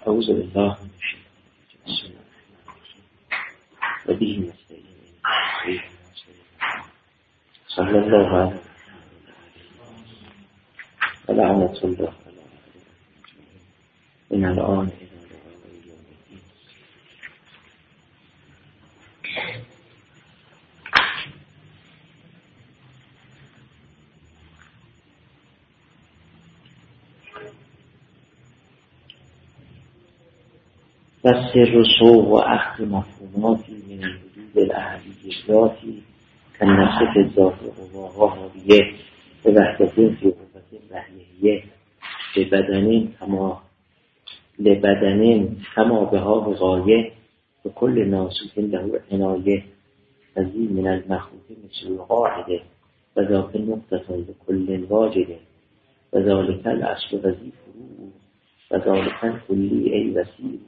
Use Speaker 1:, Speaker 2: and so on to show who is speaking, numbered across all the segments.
Speaker 1: اعوذ بالله من الشیطان الرجیم. بسم الله الرحمن الرحیم. و به نستعین صلی الله علیه و لعنت الله من الان و سر و سوق و اخذ مفهوماتی من الوجود الاحدی ذاتی که نفس فی ذات قواها حاویه به وحدتین فی قوت وحیه لبدنین کما بها و غایه و کل ناسوت له عنایه فزی من المخلوق مثل القاعده و ذاک نقطة لكل واجده و ذالک الاصل و ذی فروع و ذالک کلی ای وسیع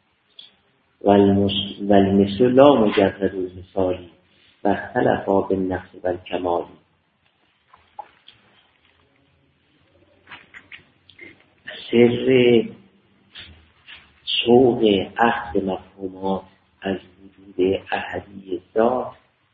Speaker 1: والمثل لا مجرد المثالی و اختلفا بالنقص والکمال. سر سوق اخذ مفهومات از وجود احدی ذات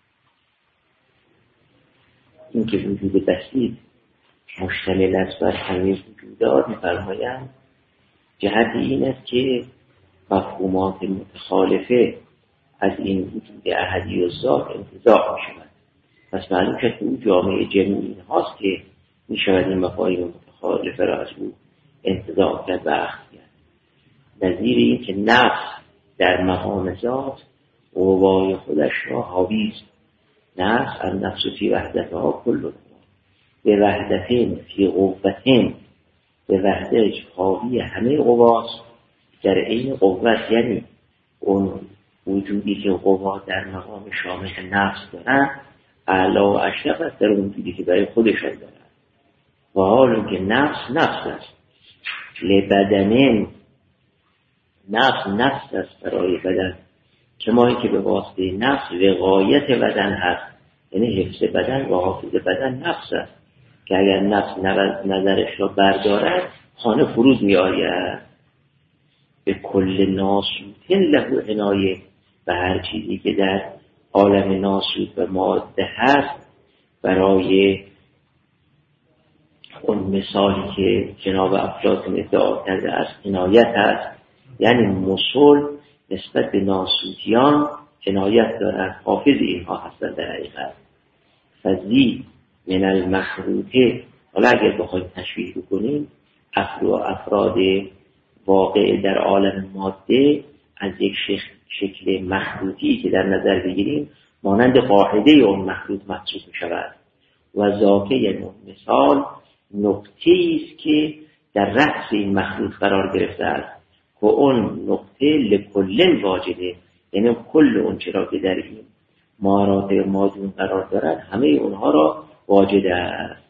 Speaker 1: این که وجود بسیط مشتمل است بر همه وجودات می‌فرمایند جهت این است که مفهومات متخالفه از این وجود احدی و ذات انتزاع می شود. پس معلوم شد که او جامعه جمعی هاست که می شود این مفاهیم متخالفه را از او انتزاع کرد و اخذ کرد. نظیر این که نفس در مقام ذات قوای خودش را حاوی است. نفس النفس فی وحدتها کل به وحدتین فی قوتین به وحدت حاوی همه قواست در این قوت، یعنی اون وجودی که قوا در مقام شامل نفس دارن اعلا و اشرف است در اون وجودی که برای خودشان دارن و حال که نفس است لبدنین نفس است برای بدن کمایی که به واسطه نفس وقایت بدن هست، یعنی حفظ بدن و حافظ بدن نفس است که اگر نفس نظرش را بردارد خانه فرود می آید. به کل ناسوت له عنایه و هر چیزی که در عالم ناسوت و ماده هست برای اون مثالی که جناب افلاطون ادعا کرده است عنایت هست، یعنی مسل نسبت به ناسوتیان عنایت دارد، حافظ اینها هستند در حقیقت. فزی من المخروطه، حالا اگر بخوایم تشبیه بکنیم افراد واقع در عالم ماده از یک شکل مخلوطی که در نظر بگیریم مانند قاعده اون مخلوط محسوب می شود و ذاکه یعنی مثال نقطه‌ای است که در رأس این مخلوط قرار گرفته است که اون نقطه لکل واجده، یعنی کل اون چرا که در این مراتب مادون قرار دارد همه اونها را واجده است.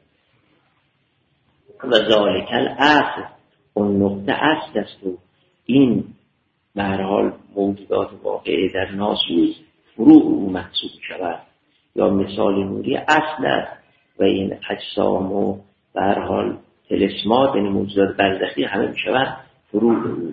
Speaker 1: و ذالک الاصل اون نقطه اصل است و این به هر حال موجودات واقعی در ناسوت فروع او محسوب شود یا مثال نوری اصل است و این اجسام و به هر حال تلسمات یعنی موجودات برزخی همه می شود فروع او.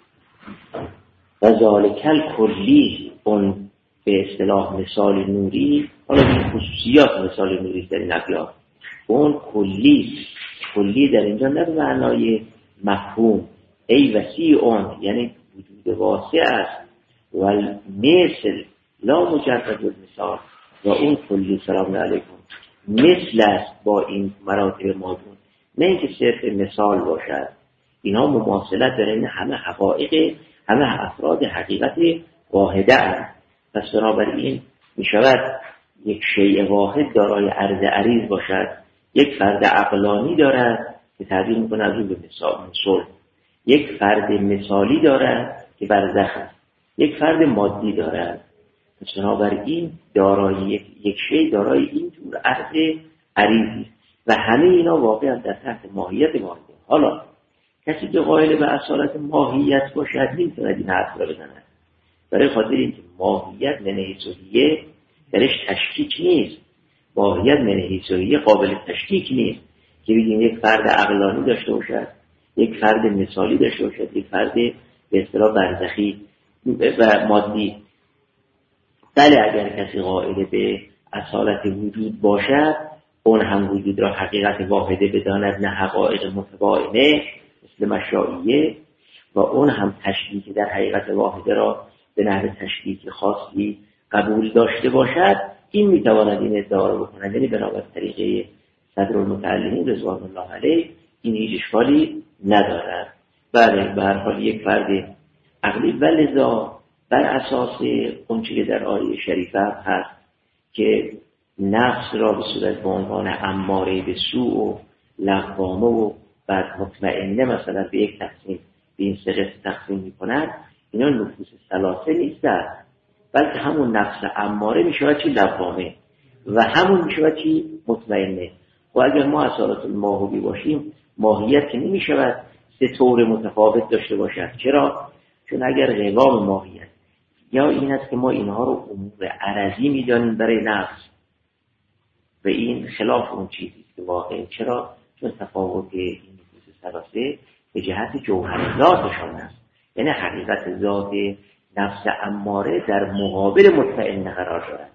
Speaker 1: و ذالک الکلی اون به اصطلاح مثال نوری، حالا این خصوصیات مثال نوری در این ابیات اون کلی در اینجا نه به معنای مفهوم ای وسیع اون یعنی وجود واسع است و مثل لا مجرد المثال و اون کلی سلام علیکم مثل است با این مراتب مادون، نه اینکه صرف مثال باشد. اینا مماثلت داره، این همه حقایق همه افراد حقیقت واحده است. پس بنابراین می شود یک شیء واحد دارای عرض عریض باشد، یک فرد عقلانی دارد که تعبیر میکنه از اون به مثال، یک فرد مثالی دارد که برزخ است، یک فرد مادی دارد. پس بنابراین دارای یک شیء دارای این جور عرض عریضی و همه اینا واقعا در تحت ماهیت واحده. حالا کسی که قائل به اصالت ماهیت باشد نمیتواند این حرف را بزند، برای خاطر اینکه ماهیت من حیثیه درش تشکیک نیست، ماهیت من حیثیه قابل تشکیک نیست که بگیم یک فرد عقلانی داشته باشد، یک فرد مثالی داشته باشد، یک فرد به اصطلاح برزخی و مادی. بله اگر کسی قائل به اصالت وجود باشد، اون هم وجود را حقیقت واحده بداند نه حقایق متباینه مثل مشائیه، و اون هم تشبیه در حقیقت واحده را به نحو تشبیه خاصی قبول داشته باشد، این میتواند این ادعا را بکند. یعنی بنابر طریقه صدرالمتعلمین رضوان الله علیه این هیچ اشکالی ندارد. بله به هر حال یک فرد عقلی و لذا بر اساس اون چیزی که در آیه شریفه هست که نفس را به صورت به عنوان اماره به سوء و لغوامه و بعد مطمئنه مثلا به یک تقسیم به این سه قسم تقسیم می‌کنند، اینا نفوس ثلاثه نیستند، بلکه همون نفس اماره میشود چی لغوامه و همون میشود چی مطمئنه. و اگر ما اصالت الماهوی باشیم، ماهیت که نمیشود سه طور متفاوت داشته باشد. چرا؟ چون اگر قوام ماهیت یا این است که ما اینها رو امور عرضی میدانیم برای نفس و این خلاف اون چیزی که واقعه. چرا؟ چون تفاوت این نفوس ثلاثه به جهت جوهر ذاتشان است. یعنی حقیقت ذات نفس اماره در مقابل مطمئن قرار دارد.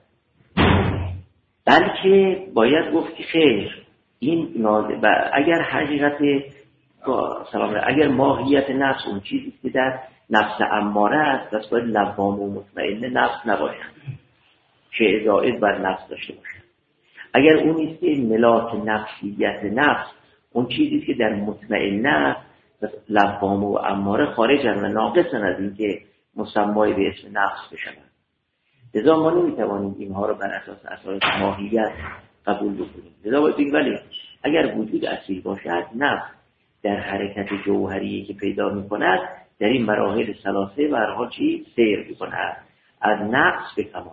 Speaker 1: بلکه باید گفت که خیر این اگر حقیقت اگر ماهیت نفس اون چیزی که در نفس اماره است، پس باید لوام و مطمئن نفس نباشد، شیء زائد بر نفس داشته باشد. اگر اون نیست که ملاک نفسیت نفس اون چیزی که در مطمئن است، پس لوام و اماره خارجن و ناقصن از این که مسمای به اسم نفس بشوند. لذا ما نمیتوانیم اینها رو بر اساس اساس ماهیت قبول بکنیم. لذا باید بگیم ولی اگر وجود اصیل باشد، نفس در حرکت جوهری که پیدا میکند در این مراحل ثلاثه و هر حال چی سیر میکند از نقص به کمال.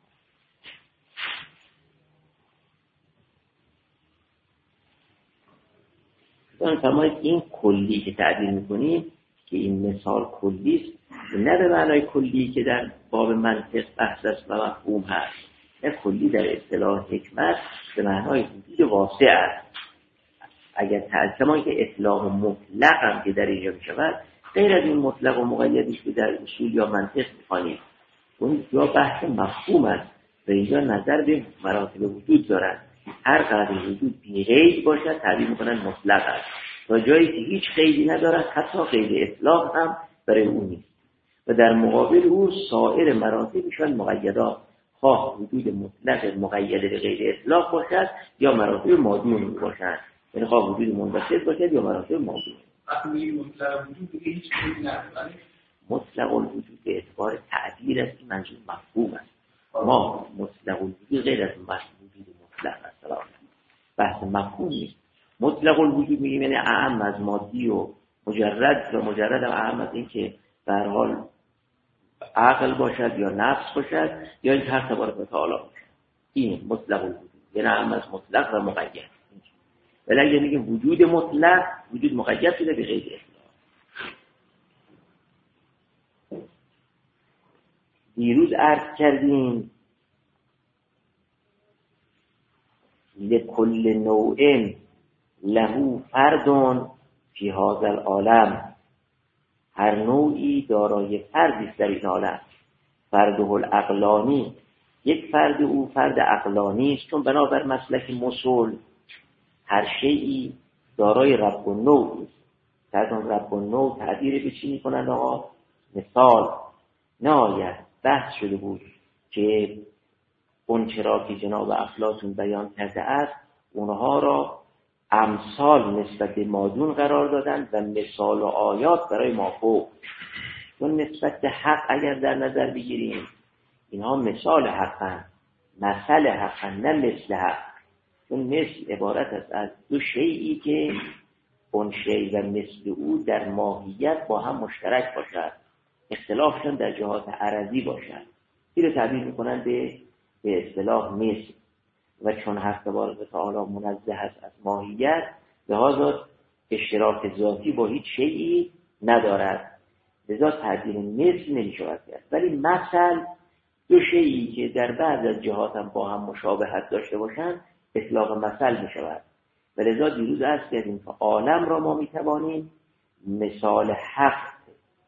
Speaker 1: فرمایید این کلی که تعبیر میکنیم که این مثال کلی است، نه به معنای کلی که در باب منطق بحث است و مفهوم هست، نه کلی در اصطلاح حکمت به معنای وجود واسع است. اگر تعلمایی که اطلاق مطلق هم که در اینجا میشود، غیر از این مطلق و مقیدی که در اصول یا منطق میخوانیم، اون یا بحث مفهوم است و اینجا نظر به مراتب وجود دارد. هر قدر وجود بی قید باشد تعبیر میکنن مطلق است، تا جایی که هیچ قیدی ندارد حتی قید اطلاق هم برای اون نیست و در مقابل او سایر مراتبشان مقیدات، خواه وجود مطلق مقید به قید اطلاق باشد یا مراتب مادون باشد، یعنی خواه وجود منبسط باشد یا مراتب مادون.
Speaker 2: مطلق وجود دیگه هیچ چیزی نداره.
Speaker 1: مطلق الوجود به اعتبار تعبیر است، این منظور مفهوم است. ما مطلق الوجود غیر از وجود مطلق است، بحث مفهوم نیست. مطلق الوجود میگیم یعنی اعم از مادی و مجرد و مجرد اعم از این که به هر حال عقل باشد یا نفس باشد یا این هر تبارک و تعالی باشد. این مطلق الوجود یعنی اعم از مطلق و مقید. ولی اگه میگیم وجود مطلق، وجود مقید شده به غیر اطلاق. دیروز عرض کردیم لکل نوع له فرد فی هذا العالم، هر نوعی دارای فردی است در این عالم. فرده العقلانی، یک فرد او فرد عقلانی است، چون بنابر مسلک مصول هر شیئی دارای رب النوع است. تازه رب النوع تعبیر به چی میکنند آقا؟ مثال نهایت بحث شده بود که اون چرا که جناب افلاطون بیان کرده است اونها را امثال نسبت به مادون قرار دادن و مثال و آیات برای مافوق. چون نسبت به حق اگر در نظر بگیریم اینها مثال حقن، مثل حقن، نه مثل حق. چون مثل عبارت است از دو شیئی که اون شی و مثل او در ماهیت با هم مشترک باشد، اختلافشان در جهات عرضی باشد. این رو تعبیر میکنن به اصطلاح مثل. و چون حق تبارک و تعالی منزه است از ماهیت، لذا اشتراک ذاتی با هیچ شیئی ندارد، لذا تعبیر مثل نمیشود کرد. ولی مثل دو شیئی که در بعض از جهات هم با هم مشابهت داشته باشند اطلاق مثل میشود. و لذا دیروز عرض کردیم که عالم را ما میتوانیم مثال حق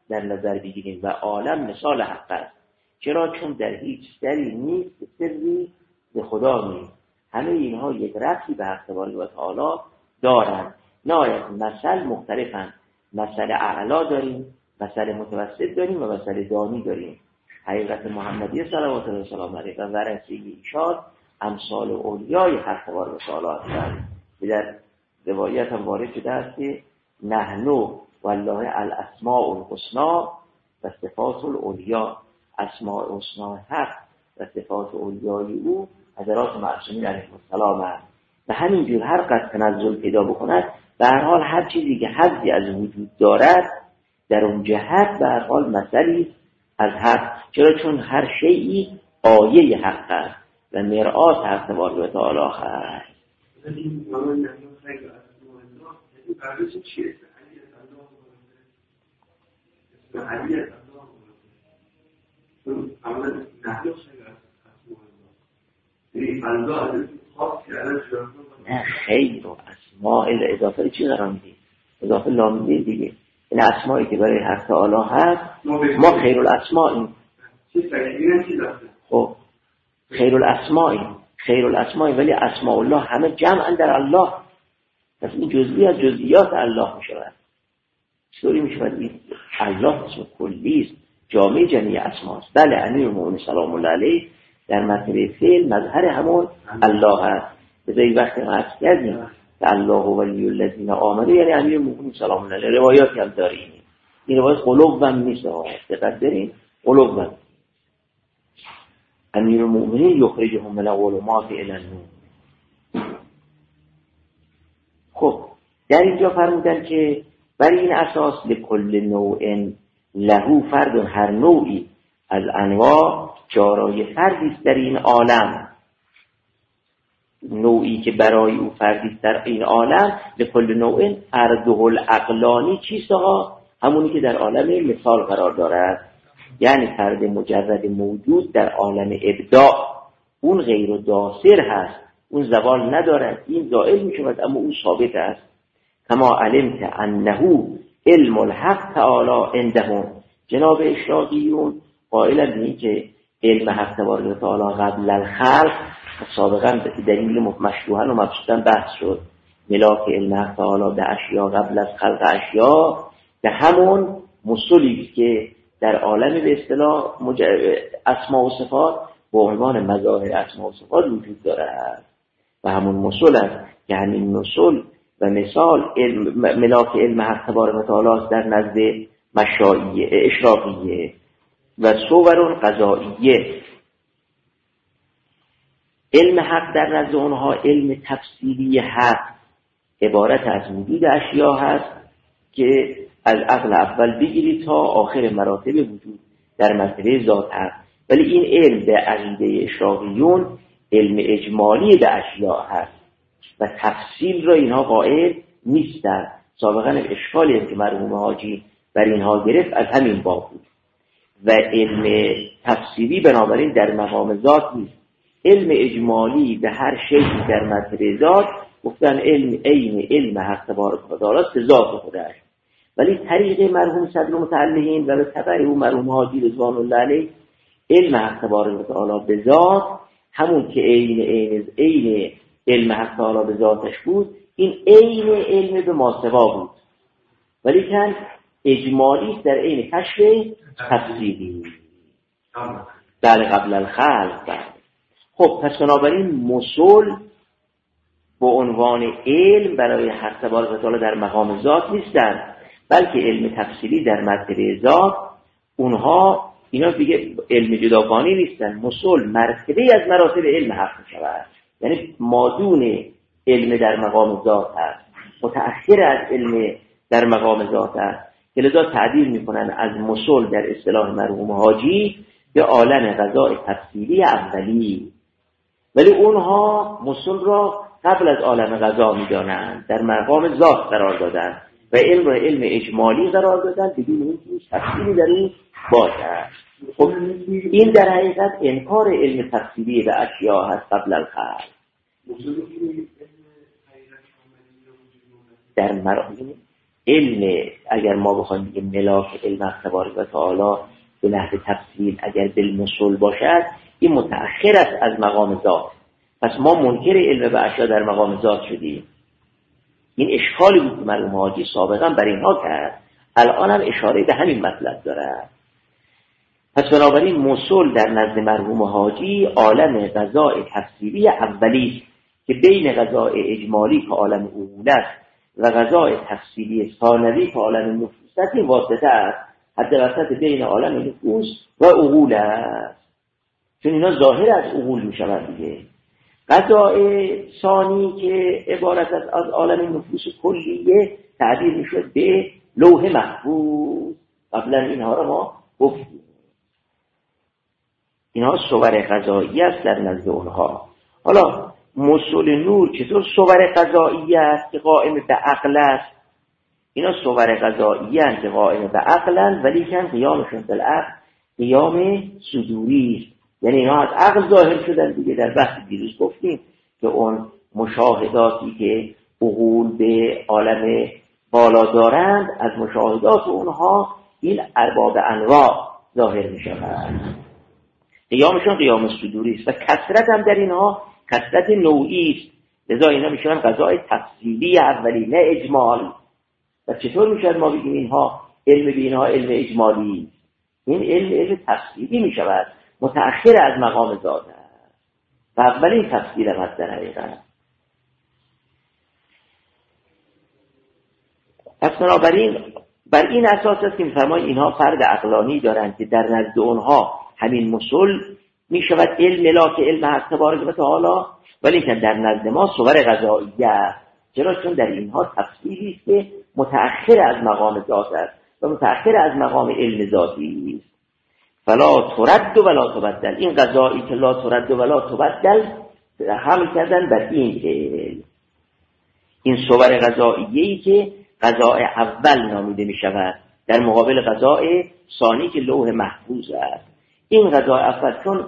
Speaker 1: در نظر بگیریم و عالم مثال حق است. چرا؟ چون در هیچ سری نیست که سری به خدا نیست. همه اینها یک ربطی به حق تبارک و تعالی دارند. نهایت مثل مختلفند. مثل اعلا داریم، مثل متوسط داریم و مثل دانی داریم. حقیقت محمدی صلوات الله وسلام علیه و ورثه ایشان امثال اولیای حق تبارک و تعالی هستند. در روایت هم وارد شده است که نحن والله الاسماء الحسنا و صفات العلیا، اسماء حسنا حق و صفات اولیای او حضرات معصومین علیهم السلام است. و همینجور هر قدر تنزل پیدا بکند به هر حال هر چیزی که حدی از وجود دارد در اون جهت به هر حال مثلی از حق. چرا؟ چون هر شیئی آیه حق است و مرآت حق تبارک و تعالی است.
Speaker 2: این معنی خیلی از الله یعنی بعدش چیه؟ علی از الله چون اولا نحن خیلی از الله یعنی الله از خاص کردن شده.
Speaker 1: نه خیر و اسماء اضافه چی قرار میدید؟ اضافه لامیه دیگه. این اسمایی که برای حق تعالی هست ما خیر الاسماء
Speaker 2: چی تکلیفی چی داشته؟
Speaker 1: خب خیر الاسماء ولی اسماء الله همه جمع در الله. پس این جزئی از جزئیات الله میشود. چطوری میشود؟ این الله اسم کلی است، جامع جمیع اسماست. بله امیرالمومنین سلام الله علیه در مرتبه فعل مظهر همون الله است. بذاری وقتی ما عرض کردیم که الله ولی الذین آمنوا یعنی امیرالمومنین سلام الله علیه روایاتی هم داریم. این روایت قلوبا نیست، دقت دارین قلوبا. امیرالمومنین یخرجهم من الظلمات الی النور. خب در اینجا فرمودن که برای این اساس لکل نوع له فرد، هر نوعی از انواع جارای فردی است در این عالم. نوعی که برای او فردی است در این عالم لکل نوع فرده العقلانی چیست؟ همونی که در عالم مثال قرار دارد، یعنی فرد مجرد موجود در عالم ابداع. اون غیر و داسر هست، اون زوال ندارد، این زائل می شود اما اون ثابت است. کما علمت انه علم الحق تعالی عندهم. جناب اشراقیون قائلند به این که علم حق تبارک و تعالی قبل الخلق، سابقا به دلیل مشروحا و مبسوطا بحث شد، ملاک علم حق تعالی به اشیا قبل از خلق اشیا به همون مصولی که در عالم به اصطلاح اسماء و صفات به عنوان مظاهر اسماء و صفات وجود دارد و همون مصول است. یعنی مصول و مثال ملاک علم حق تبارک و تعالی در نزد مشایعه اشراقیه و صور قضائیه. علم حق در نزد اونها علم تفصیلی حق عبارت از وجود اشیا هست که از عقل اول بگیری تا آخر مراتب وجود در مرتبه ذات هست. ولی این علم به عقیده اشراقیون علم اجمالی به اشیا هست و تفصیل را اینها قائل نیستند. سابقا اشکالی که مرحوم حاجی بر اینها گرفت از همین باب بود و علم تفصیلی بنابراین در مقام ذات نیست. علم اجمالی به هر شیء در مرتبه ذات گفتن علم عین علم حق تبارک و تعالی به ذات خودش. ولی طریق مرحوم صدر متعلقین و به تبع او مرحوم حاجی رضوان الله علیه علم حق تبارک و تعالی به ذات همون که عین علم حق تعالی به ذاتش بود، این عین علم به ماسوا بود ولی کن اجمالی در عین کشف تفصیلی در قبل الخلق. خب پس بنابراین مصول به عنوان علم برای حق تبارک و تعالی در مقام ذات نیستند، بلکه علم تفصیلی در مرتبه ذات. اونها اینا دیگه علم جداگانه نیستن. مصول مرتبه از مراتب علم حق میشود، یعنی مادون علم در مقام ذات هست، متأخر از علم در مقام ذات هست که لذا تعبیر میکنن از مصول در اصطلاح مرحوم حاجی به عالم قضاء تفصیلی اولی. ولی اونها مصول را قبل از عالم قضا میدانند، در مقام ذات قرار دادن و علم را علم اجمالی قرار دادن بدون اینکه تفصیلی در این باشه. خب این در حقیقت انکار علم تفصیلی به اشیا هست قبل الخلق. در علم اگر ما بخوایم بگیم ملاک علم تبارک و تعالی به نحو تفصیل اگر بالمثل باشد این متأخر است از مقام ذات. پس ما منکر علم به اشیاء در مقام ذات شدیم. این اشکالی بود که مرحوم حاجی سابقا برای اینها کرد، الان هم اشاره به همین مطلب دارد. پس بنابراین موصول در نزد مرحوم حاجی عالم قضاء تفصیلی اولی که بین قضاء اجمالی که عالم اول است و قضاء تفصیلی ثانوی که عالم نفوس است این واسطه است، حد وسط بین عالم نفوس و عقول است، چون اینا ظاهر از عقول می شود دیگه. قضاء ثانی که عبارت است از عالم نفوس کلیه تعبیر می شود به لوح محفوظ. قبلا اینها را ما گفتیم، اینها صور قضایی است در نزد اونها. حالا موصول نور چطور صور قضایی است که قائم به عقل است؟ اینا صور قضایی است که قائم به عقل ولی که قیامشون بالعقل قیام صدوری است، یعنی اینا از عقل ظاهر شدن دیگه. در بحث دیروز گفتیم که اون مشاهداتی که عقول به عالم بالا دارند از مشاهدات اونها این ارباب انواع ظاهر می شود، قیامشون قیام صدوری است و کثرت هم در اینها کثرت نوعی است، لذا اینا می شوند قضاء تفصیلی اولی نه اجمال. و چطور می شود ما بگیم اینها علم به اینها علم اجمالی؟ این علم تفصیلی می شود، متأخر از مقام ذات است و اولین تفصیل هم هست در حقیقت. پس بنابراین بر این اساس است که می‌فرمایید اینها فرد عقلانی دارند که در نزد اونها همین مصول می شود علم ملاک علم حق تبارک و تعالی، ولی که در نزد ما صور قضائیه است. چرا؟ چون در اینها تفصیلی است که متأخر از مقام ذات است و متأخر از مقام علم ذاتی است. فلا ترد ولا تبدل، این قضایی که لا ترد ولا تبدل حمل کردن بر این علم. این صور قضاییه‌ای که قضاء اول نامیده می شود در مقابل قضاء ثانی که لوح محفوظ است. این قضاء اول چون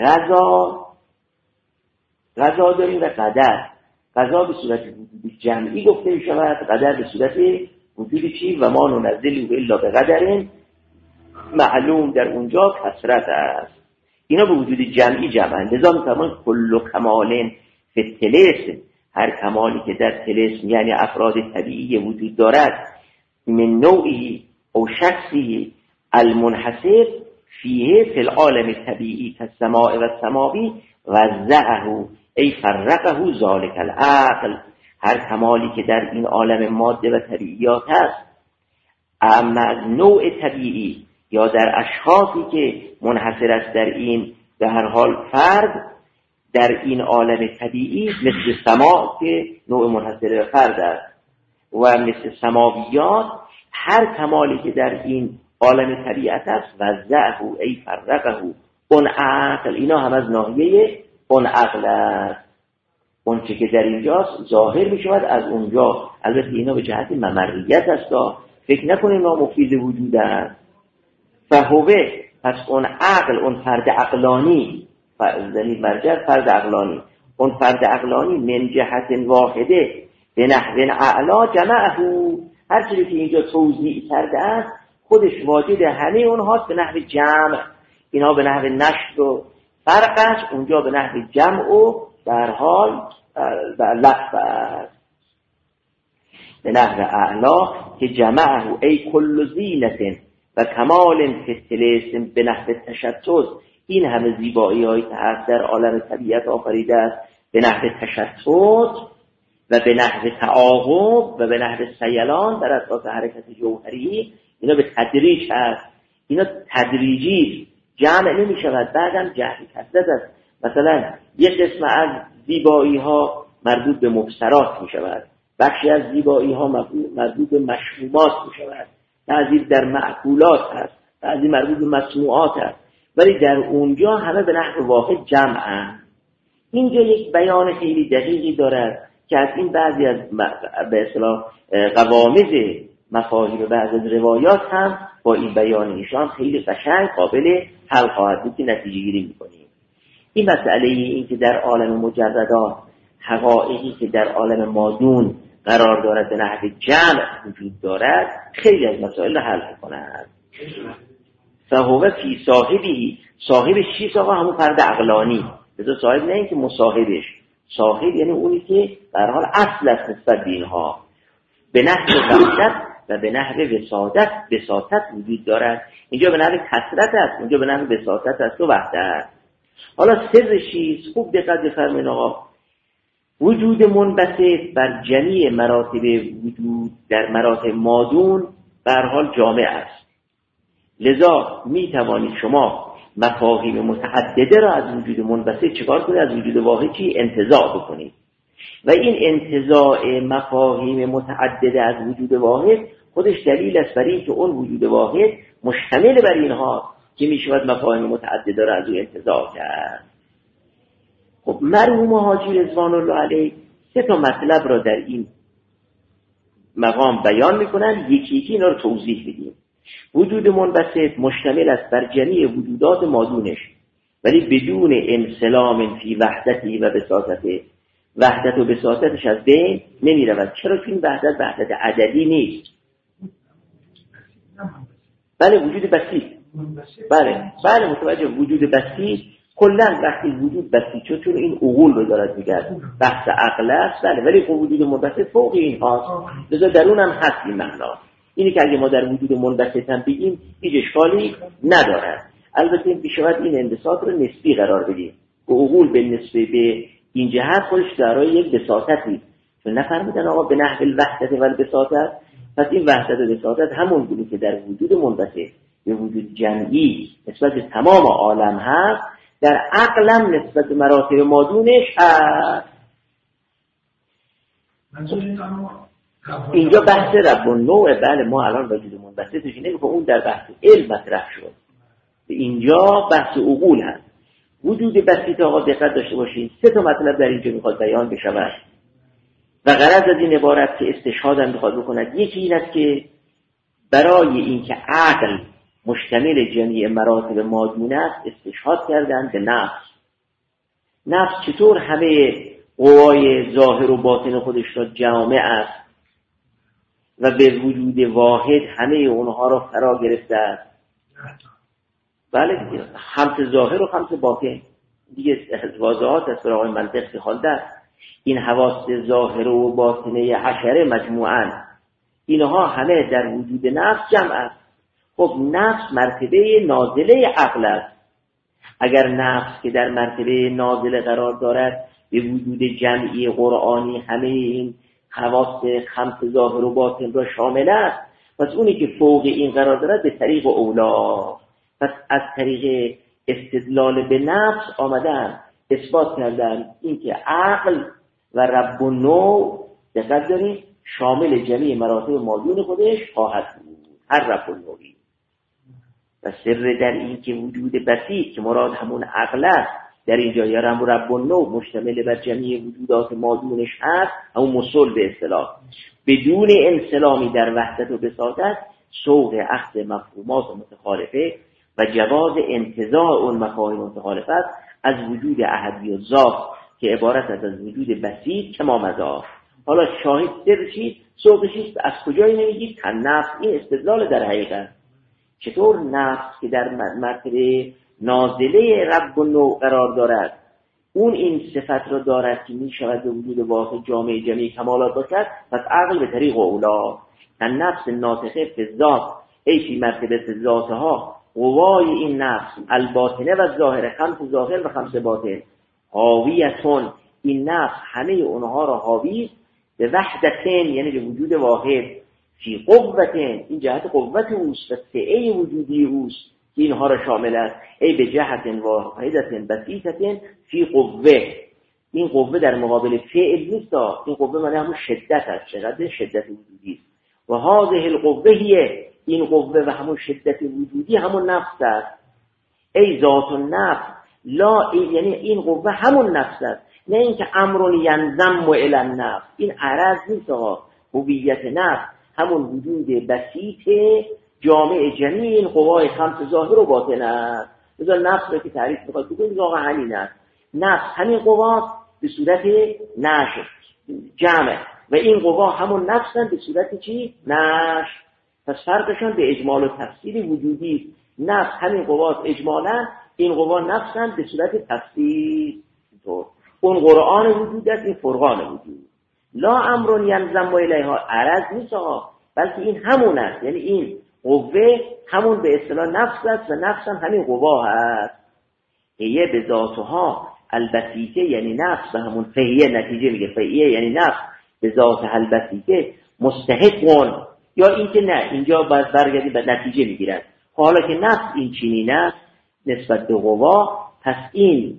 Speaker 1: قضا داریم و قدر، قضا به صورت وجود جمعی گفته می شود، قدر به صورت وجود چی؟ و ما ننزل الا به قدر معلوم، در اونجا کثرت است. اینا به وجود جمعی جمعند، لذا می‌فرمایند کل کمال فی الطلسم، هر کمالی که در طلسم یعنی افراد طبیعی وجود دارد من نوعی او شخصی المنحصر فیه فی العالم طبیعی کالسماء و السماوی وزعه ای فرقه ذالک العقل، هر کمالی که در این عالم ماده و طبیعیات هست اما از نوع طبیعی یا در اشخاصی که منحصر است در این به هر حال فرد در این عالم طبیعی، مثل سما که نوع منحصر به فرد است و مثل سماویات، هر کمالی که در این عالم طبیعت است وزعه ای فرقه اون عقل، اینا هم از ناحیه اون عقل است. اون چه که در اینجاست ظاهر می شود از اونجا، البته اینا به جهت ممریت است، فکر نکنیم ما مفید وجود است. فهوه، پس اون عقل، اون فرد عقلانی، زنی مرجع فرد عقلانی، اون فرد عقلانی من جهت واحده به نحو اعلا جمعه، هر چیزی که اینجا توضیح کرده است خودش واجد همه اونها به نحو جمع، اینا به نحو نشر و فرقش، اونجا به نحو جمع و در حال لطف است. به نحو اعلا که جمعه ای کل زینت و کمال فی به نحو تشتت، این همه زیبایی هایی که هست در عالم طبیعت آفریده است به نحو تشتت و به نحو تعاقب و به نحو سیلان در اساس حرکت جوهری، اینا به تدریج هست، اینا تدریجی جمع نمی شود، بعدم جهت کثرت است. مثلا یک قسم از زیبایی ها مربوط به مبصرات می شود، بخشی از زیبایی ها مربوط به مشمومات می شود، بعضی در معقولات هست، بعضی مربوط به مسموعات هست، ولی در اونجا همه به نحو واحد جمعند. اینجا یک بیان خیلی دقیقی دارد که از این بعضی از به اصطلاح قوامض مفاهیم بعضی از روایات هم با این بیان ایشان خیلی قشنگ قابل حل خواهد بود که نتیجه گیری می‌کنیم. این مسئله این که در عالم مجردات حقایقی که در عالم مادون قرار دارد به نحو جمع وجود دارد خیلی از مسائل رو حل می‌کند. فهو فی صاحبی، صاحبش چیست آقا؟ همون فرد عقلانی. بذار صاحب نه این که مصاحبش، صاحب یعنی اونی که به هر حال اصل است نسبت به اینها، به نحو وحدت و به نحو وساطت وجود دارد. اینجا به نحو کثرت است، اونجا به نحو وساطت است و وحدت. حالا سر چیست؟ خوب دقت بفرمایید آقا. وجود منبسط بر جمیع مراتب وجود در مراتب مادون به هر حال جامع است. لذا می توانید شما مفاهیم متعدده را از وجود منبسط چکار کنید؟ از وجود واحدی انتزاع بکنید و این انتزاع مفاهیم متعدده از وجود واحد خودش دلیل است برای اینکه اون وجود واحد مشتمل بر اینها که می شود مفاهیم متعدده را از او انتزاع کرد. خب مرحوم حاجی رضوان الله علیه 3 مطلب را در این مقام بیان میکنن، یکی یکی اینا رو توضیح بدیم. وجود منبسط مشتمل است بر جمیع وجودات مادونش ولی بدون انسلام فی وحدتی و بساطته. وحدت و بساطتش از بین نمی رود. چرا؟ چون وحدت عددی نیست. بله وجود بسیط. بله متوجه. وجود بسیط کلا وقتی وجود بسیط چون این عقول رو دارد میگرد بحث عقل است. بله ولی وجود منبسط فوق این هاست. لذا درون هم هست این معنا. اینی که اگه ما در وجود منبسط هم بگیم هیچ اشکالی ندارد. البته این بشود این انبساط رو نسبی قرار بدیم و عقول به نسبه به این جهت خودش دارای یک بساطتی، چون نفرمودن آقا به نحو الوحدت و البساطت. پس این وحدت و بساطت همون گونه که در وجود منبسط به وجود جمعی نسبت به تمام عالم هست، در عقلم نسبت به مراتب مادونش هست. اینجا بحث رب النوع. بله ما الان وجود منبسطش اینه که اون در بحث علم مطرح شد، به اینجا بحث عقول هست. وجود بسیط آقا دقت داشته باشین 3 مطلب در اینجا میخواد بیان بشود و غرض از این عبارت که استشهاد هم میخواد بکند. یکی این است که برای اینکه عقل مشتمل جمیع مراتب مادون است استشهاد کردن به نفس چطور همه قوای ظاهر و باطن خودش را جامع است و به وجود واحد همه اونها را فرا گرفته است. بله دیگه خمس ظاهر و خمس باطن دیگه واضحات است. برای منطق که خالده است این حواس ظاهر و باطنه 10 مجموعاً اینها همه در وجود نفس جمع است. خب نفس مرتبه نازله عقل است. اگر نفس که در مرتبه نازله قرار دارد به وجود جمعی قرآنی همه این حواس خمس ظاهر و باطن را شامل است، پس اونی که فوق این قرار دارد به طریق اولا. پس از طریق استدلال به نفس آمدن اثبات کردن اینکه عقل و رب النوع دقت دارید شامل جمیع مراتب مادون خودش خواهد بود، هر رب النوعی. و سر در این که وجود بسیط که مراد همون عقل است در اینجا یا رب النوع مشتمل بر جمیع وجودات مادونش هست، همون مصول به اصطلاح بدون انسلامی در وحدت و بساطت سوق اخذ مفهومات متخالفه و جواز انتزاع اون مفاهیم متخالفه از وجود احدی و ذات که عبارت است از وجود بسیط کما مضاف. حالا شاهد سر چیست؟ سوق چیست؟ از کجایی نمیگید؟ نفس. این استدلال در حقیقت چطور نفس که در مرتبه نازله رب النوع قرار دارد اون این صفت را دارد که می شود به وجود واحد جامع جمیع کمالات باشد، پس عقل به طریق اولا نفس ناطقه فی ذات ای فی مرتبه ذاتها قوای این نفس الباطنه و ظاهر خمس ظاهر و خمس باطن حاویتون این نفس همه اونها را حاوی به وحدتین یعنی به وجود واحد فی قوتین این جهت قوت اوست و سعه وجودی اوست که اینها را شامل است ای به جهت واحدتین بسیطتین فی قوه. این قوه در مقابل فعل نیست، این قوه معنی همون شدت است، چقدر شدت وجودی است. و هذه القوه هیه این قوه و همون شدت وجودی همون نفس است. ای ذات النفس لا یعنی این قوه همون نفس است، نه اینکه امر ینضم الی النفس. این عرض نیست آقا. هویت نفس همون وجود بسیط جامع جمیع این قوای خمس ظاهر و باطن است. مثلا نفس رو که تعریف می‌کنید بگید واقعا همین است. نفس همین قواست به صورت نشر جمع و این قوا همون نفسن به صورت چی؟ نشر. پس فرقشان به اجمال و تفصیل وجودی. نفس همین قواست اجمالا، این قوا نفسن به صورت تفصیل. اون قرآن وجود است، این فرقان وجود. لا امرون ینظم الیها، عرض نیست ها، بلکه این همون است. یعنی این قوه همون به اصطلاح نفس است و نفس هم همین قوا هست. هیه به ذاتها البسیطه، یعنی نفس به همون فهیه، نتیجه میگه فهیه یعنی نفس به ذات البسیطه مستحقون، یا این که نه اینجا باید برگردی به نتیجه میگیرن. حالا که نفس این چنین است نسبت به قوا، پس این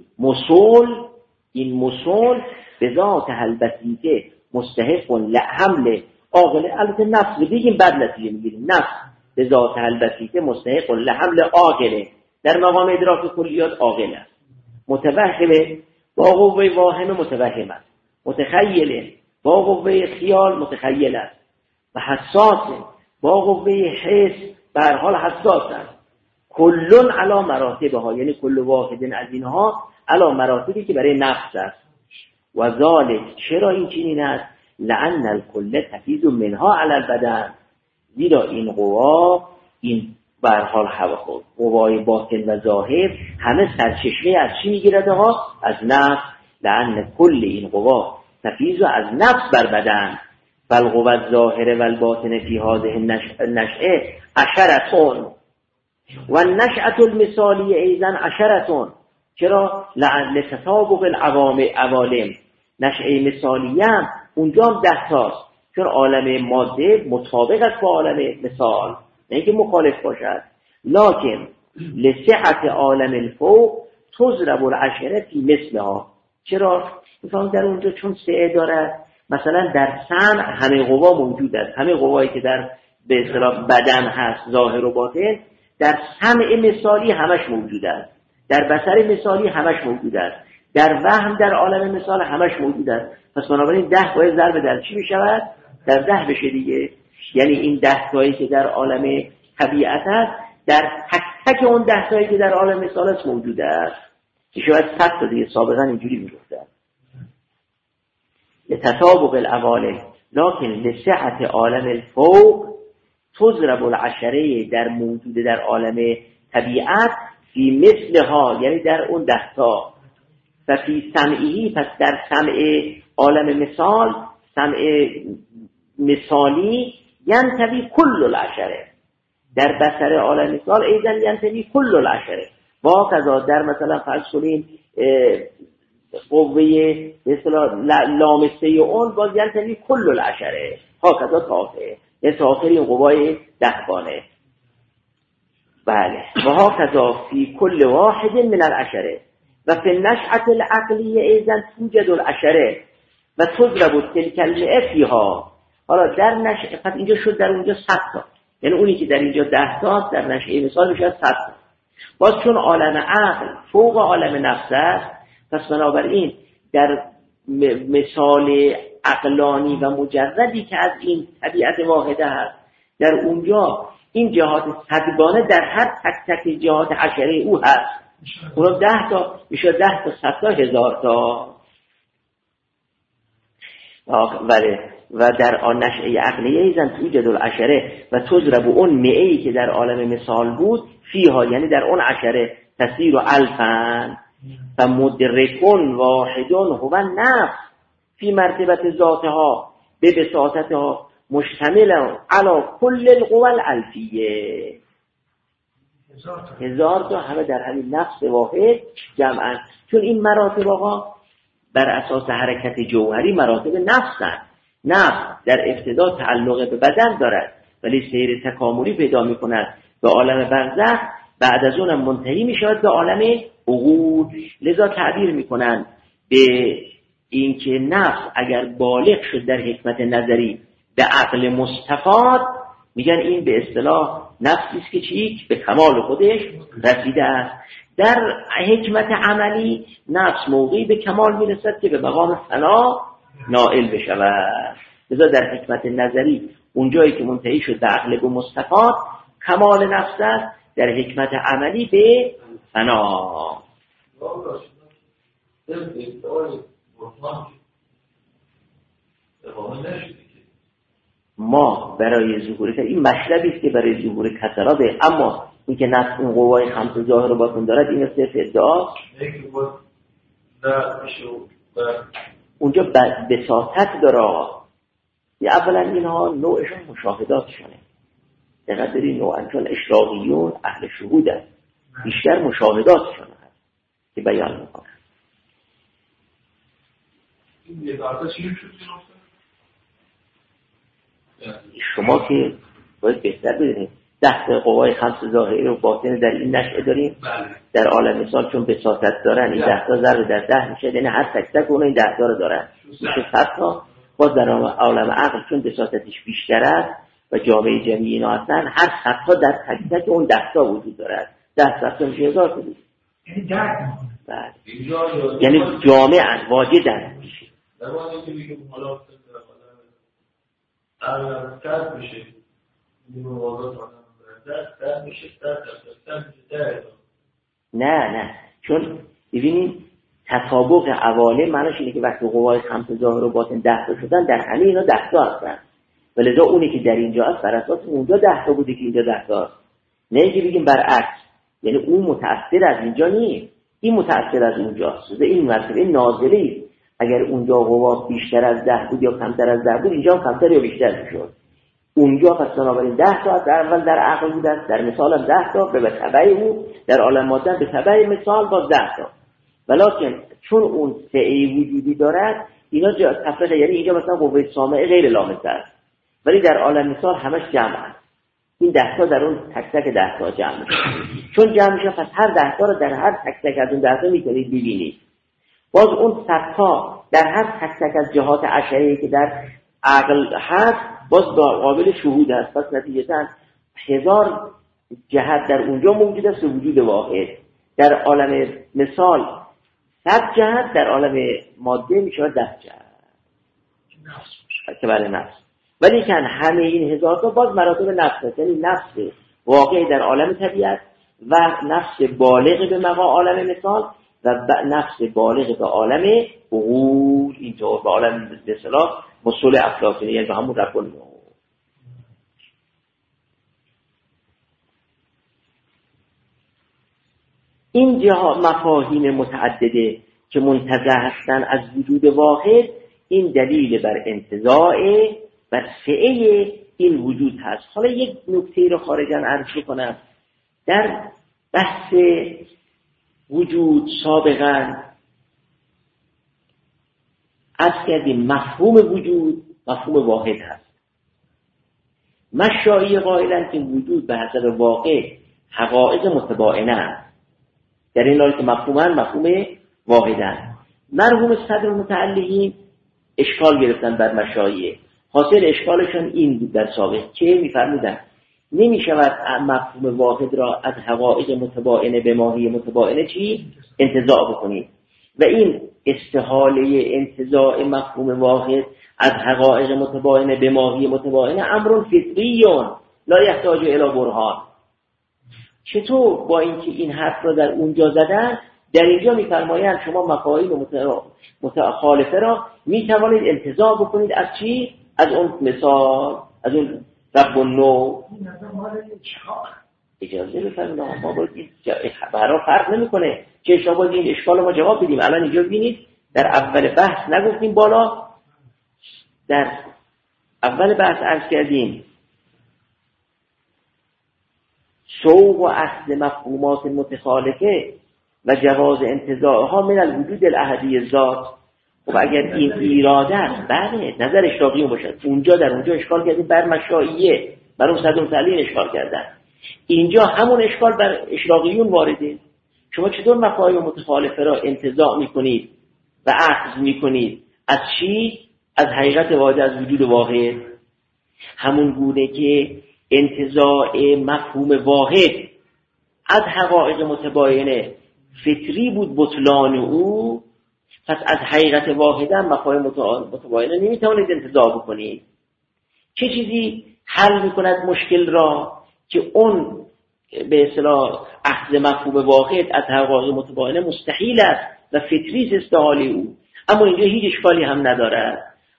Speaker 1: مصول به ذات البسیطه مستحقون لحمل عاقله. البته نفس بگیم بعد نتیجه میگیریم. نفس به ذات البسیطه مستحقون لحمل عاقله، در مقام ادراک کلیات عاقل است. متوهمه با قوه واهمه متوهم است. متخیله با قوه خیال متخیل است. و حساسه با قوه حس به هر حال حساس است. کلون علی مراتبها، یعنی کل واحد از اینها علی مراتبی که برای نفس است. و ذالک، چرا این چنین است؟ لأن الکل تفیض منها علی البدن، زیرا این قوا، این به هر حال قوای باطن و ظاهر همه سرچشمه از چی میگیرد ها؟ از نفس. لأن کل این قوا تفیض از نفس بر بدن. فالقوا الظاهره و الباطن فی هذه النشأه عشرتون و النشأة المثالیه ایضا عشرتون. چرا؟ لتطابق العوالم، نشأه مثالیه هم اونجا هم 10 تاست، چون عالم ماده مطابق است با عالم مثال، نه اینکه مخالف باشد. لکن لسعت عالم الفوق تضرب العشره فی مثلها. چرا؟ مثلا در اونجا چون سعه دارد، مثلا در سمع همه قوا موجود است، همه قوایی که در به اصطلاح بدن هست ظاهر و باطن، در سمع مثالی همش موجود است، در بصر مثالی همش موجود است، در وهم در عالم مثال همش موجود است. پس بنابراین 10 باید ضرب در چی بشود؟ در 10 بشه دیگه. یعنی این 10 تایی که در عالم طبیعت است در تک تک اون 10 تایی که در عالم مثال است موجود است. که شاید 100 تا دیگه سابقا اینجوری میگفتن. لتطابق العوالم لکن لسعت عالم الفوق تضرب العشره، در موجود در عالم طبیعت فی مثلها، یعنی در اون 10 تا. و فی سمعی، پس در سمع عالم مثال، سمع مثالی ینتوی کل العشره، در بصر عالم مثال ایضا ینتوی کل العشره. با قضا در مثلا فرض کنیم قوه به اصطلاح لامسه اون باز ینتوی کل العشره، ها قضا تافه، یعنی تاخر این قوای 10 گانه. بله. و ها قضا فی کل واحد من العشره و فی النشأة العقلیه ایضا توجد العشره و تضرب تلک المئه فیها. حالا در نشأه، پس اینجا شد در اونجا 100 تا، یعنی اونی که در اینجا 10 تا در نشأه مثال میشه 100 تا. باز چون عالم عقل فوق عالم نفس است، پس بنابراین در مثال عقلانی و مجردی که از این طبیعت واحده هست، در اونجا این جهات 100 گانه در هر تک تک جهات عشره او هست. اونا 10 تا میشه، 10 تا 100 تا 1000 تا. و در آن نشأه عقلیه ایزن توجد العشره و تضرب اون مئه‌ای که در عالم مثال بود فیها، یعنی در اون عشره تسیر و الفن و مدرکون واحدون هو نفس فی مرتبت ذاتها به بساطتها مشتمل علی کل القوى الالفیه. 1000 تا همه در همین نفس واحد جمعا. چون این مراتب آقا بر اساس حرکت جوهری مراتب نفسن. نفس در ابتدا تعلق به بدن دارد ولی سیر تکاملی پیدا می کند به عالم برزخ، بعد از اونم منتهی می شود به عالم عقول. لذا تعبیر می کنند به این که نفس اگر بالغ شد در حکمت نظری به عقل مستفاد، میگن این به اصطلاح نفسی است که چیک به کمال خودش رسیده است. در حکمت عملی نفس موقعی به کمال میرسد که به مقام فنا نائل بشود. لذا در حکمت نظری اونجایی که منتهی شد به عقل به مستفاد کمال نفس است، در حکمت عملی به فنا. ما برای ظهور این مطلبی است که برای ظهور کسراته، اما این که نفس اون قوای خمس ظاهر و باطن دارد این صرف ادعا اونجا بساطت داره. اولا اینها نوعشون مشاهداتشونه، دقیقا داری نوعا چون اشراقیون اهل شهود هست، بیشتر مشاهداتشون هست که بیان میکنن.
Speaker 2: این یه بارتا چی شد؟
Speaker 1: شما که باید بهتر بدونید 10 قوای خمس ظاهری رو باطن در این نشأه داریم. در عالم مثال چون بساطت دارن این 10 تا ضرب در 10 میشه، یعنی هر تک تک اون این 10 تا رو دارن میشه 100 تا. باز در عالم عقل چون بساطتش بیشتر است و جامعه جمعی اینا هستن، هر 100 تا در تک تک اون 10 تا وجود دارد. 10 تا میشه 1000 تا بود،
Speaker 3: یعنی درک
Speaker 1: میکنه، یعنی جامعا واجدن میشه.
Speaker 2: در واقعی که میگم حالا در میشه
Speaker 1: نه چون ببینید تطابق عوالم معنیش اینه که وقتی قوای خمس ظاهر و باطن 10 تا شدن در همه اینا 10 تا هستن، ولذا اونی که در اینجا هست بر اساس اونجا 10 تا بوده که اینجا 10 تا هست. نه اینکه بگیم برعکس، یعنی اون متأثر از اینجا نیست، این متأثر از اونجاست. این مرتبه نازله است. اگر اونجا قوا بیشتر از 10 بود یا کمتر از 10 بود، اینجا هم کمتر یا بیشتر میشد. اونجا پس بنابراین 10 تا در اول در عقل بودن، در مثال هم 10 تا به تبع او، در عالم مادن به تبع مثال باز 10 تا. ولکن چون اون سعی وجودی دارد اینا تفرقه، یعنی اینجا مثلا قوه سامعه غیر لامسه است، ولی در عالم مثال همش جمع است. این 10 تا در اون تک تک 10 تا جمع میشه. چون جمع میشه پس هر 10 تا رو در هر تک تک از اون 10 تا میتونید ببینید. باز اون 100 تا در هر تک تک از جهات اشعه‌ای که در عقل هست باز قابل شهود است. پس نتیجتاً 1000 جهت در اونجا موجود است و وجود واحد. در عالم مثال 100 جهت، در عالم ماده میشه 10 جهت که برای نفس. ولی که همه این 1000 تا باز مراتب نفس است، یعنی نفس واقعی در عالم طبیعت و نفس بالغ به مقام عالم مثال و نفس بالغ به عالم عقول، اینطور به عالم به اصطلاح مسئول افلاطونی، یعنی به همون رب النور. این جهات مفاهیم متعدده که منتزع هستند از وجود واحد، این دلیل بر انتزاع بر سعه این وجود هست. حالا یک نکته رو خارجاً عرض کنم. در بحث وجود سابقاً از کردیم مفهوم وجود مفهوم واحد هست. مشایخ قائلند که وجود به حسب واقع حقایق متباینه است، در این حال که مفهوم واحدن. مرحوم صدر متعلقین اشکال گرفتن بر مشایخ. حاصل اشکالشون این بود در سابق که می‌فرمودند نمی‌شود مفهوم واحد را از حقایق متباینه به ماهی متباینه انتزاع بکنید و این استحاله انتزاع مفهوم واحد از حقایق متباینه به ماهی متباینه امر فطریون لا یحتاج الی برهان. چطور با اینکه این حرف را در اونجا زدن، در اینجا می‌فرمایند شما مفاهیم متخالفه را می‌توانید انتزاع بکنید از چی؟ از اون مثال، از اون رب النور. اجازه بفرمایید ما باید این برای فرق نمی‌کنه که شما باید این اشکال ما جواب بدیم. الان اینجا ببینید در اول بحث نگفتیم بالا، در اول بحث عرض کردیم سوق و اصل مفهومات متخالفه و جواز انتزاعها من الوجود الاحدی ذات. خب اگر این ایراده است، بله نظر اشراقیون باشد، اونجا در اونجا اشکال کردیم بر مشایعه، بر اون صدر متعلقین اشکال کردن، اینجا همون اشکال بر اشراقیون وارده. شما چطور مفاهیم متخالفه را انتزاع میکنید و اخذ میکنید از چی؟ از حقیقت واحد، از وجود واحد. همون گونه که انتزاع مفهوم واحد از حقایق متباینه فطری بود بطلان او، پس از حقیقت واحد هم مفاهیم متباینه نمیتوانید انتزاع بکنید. چه چیزی حل میکند مشکل را؟ که اون به اصطلاح اخذ مفهوم واحد از حقایق متباینه مستحیل است و فطری است استحاله او، اما اینجا هیچ اشکالی هم ندارد.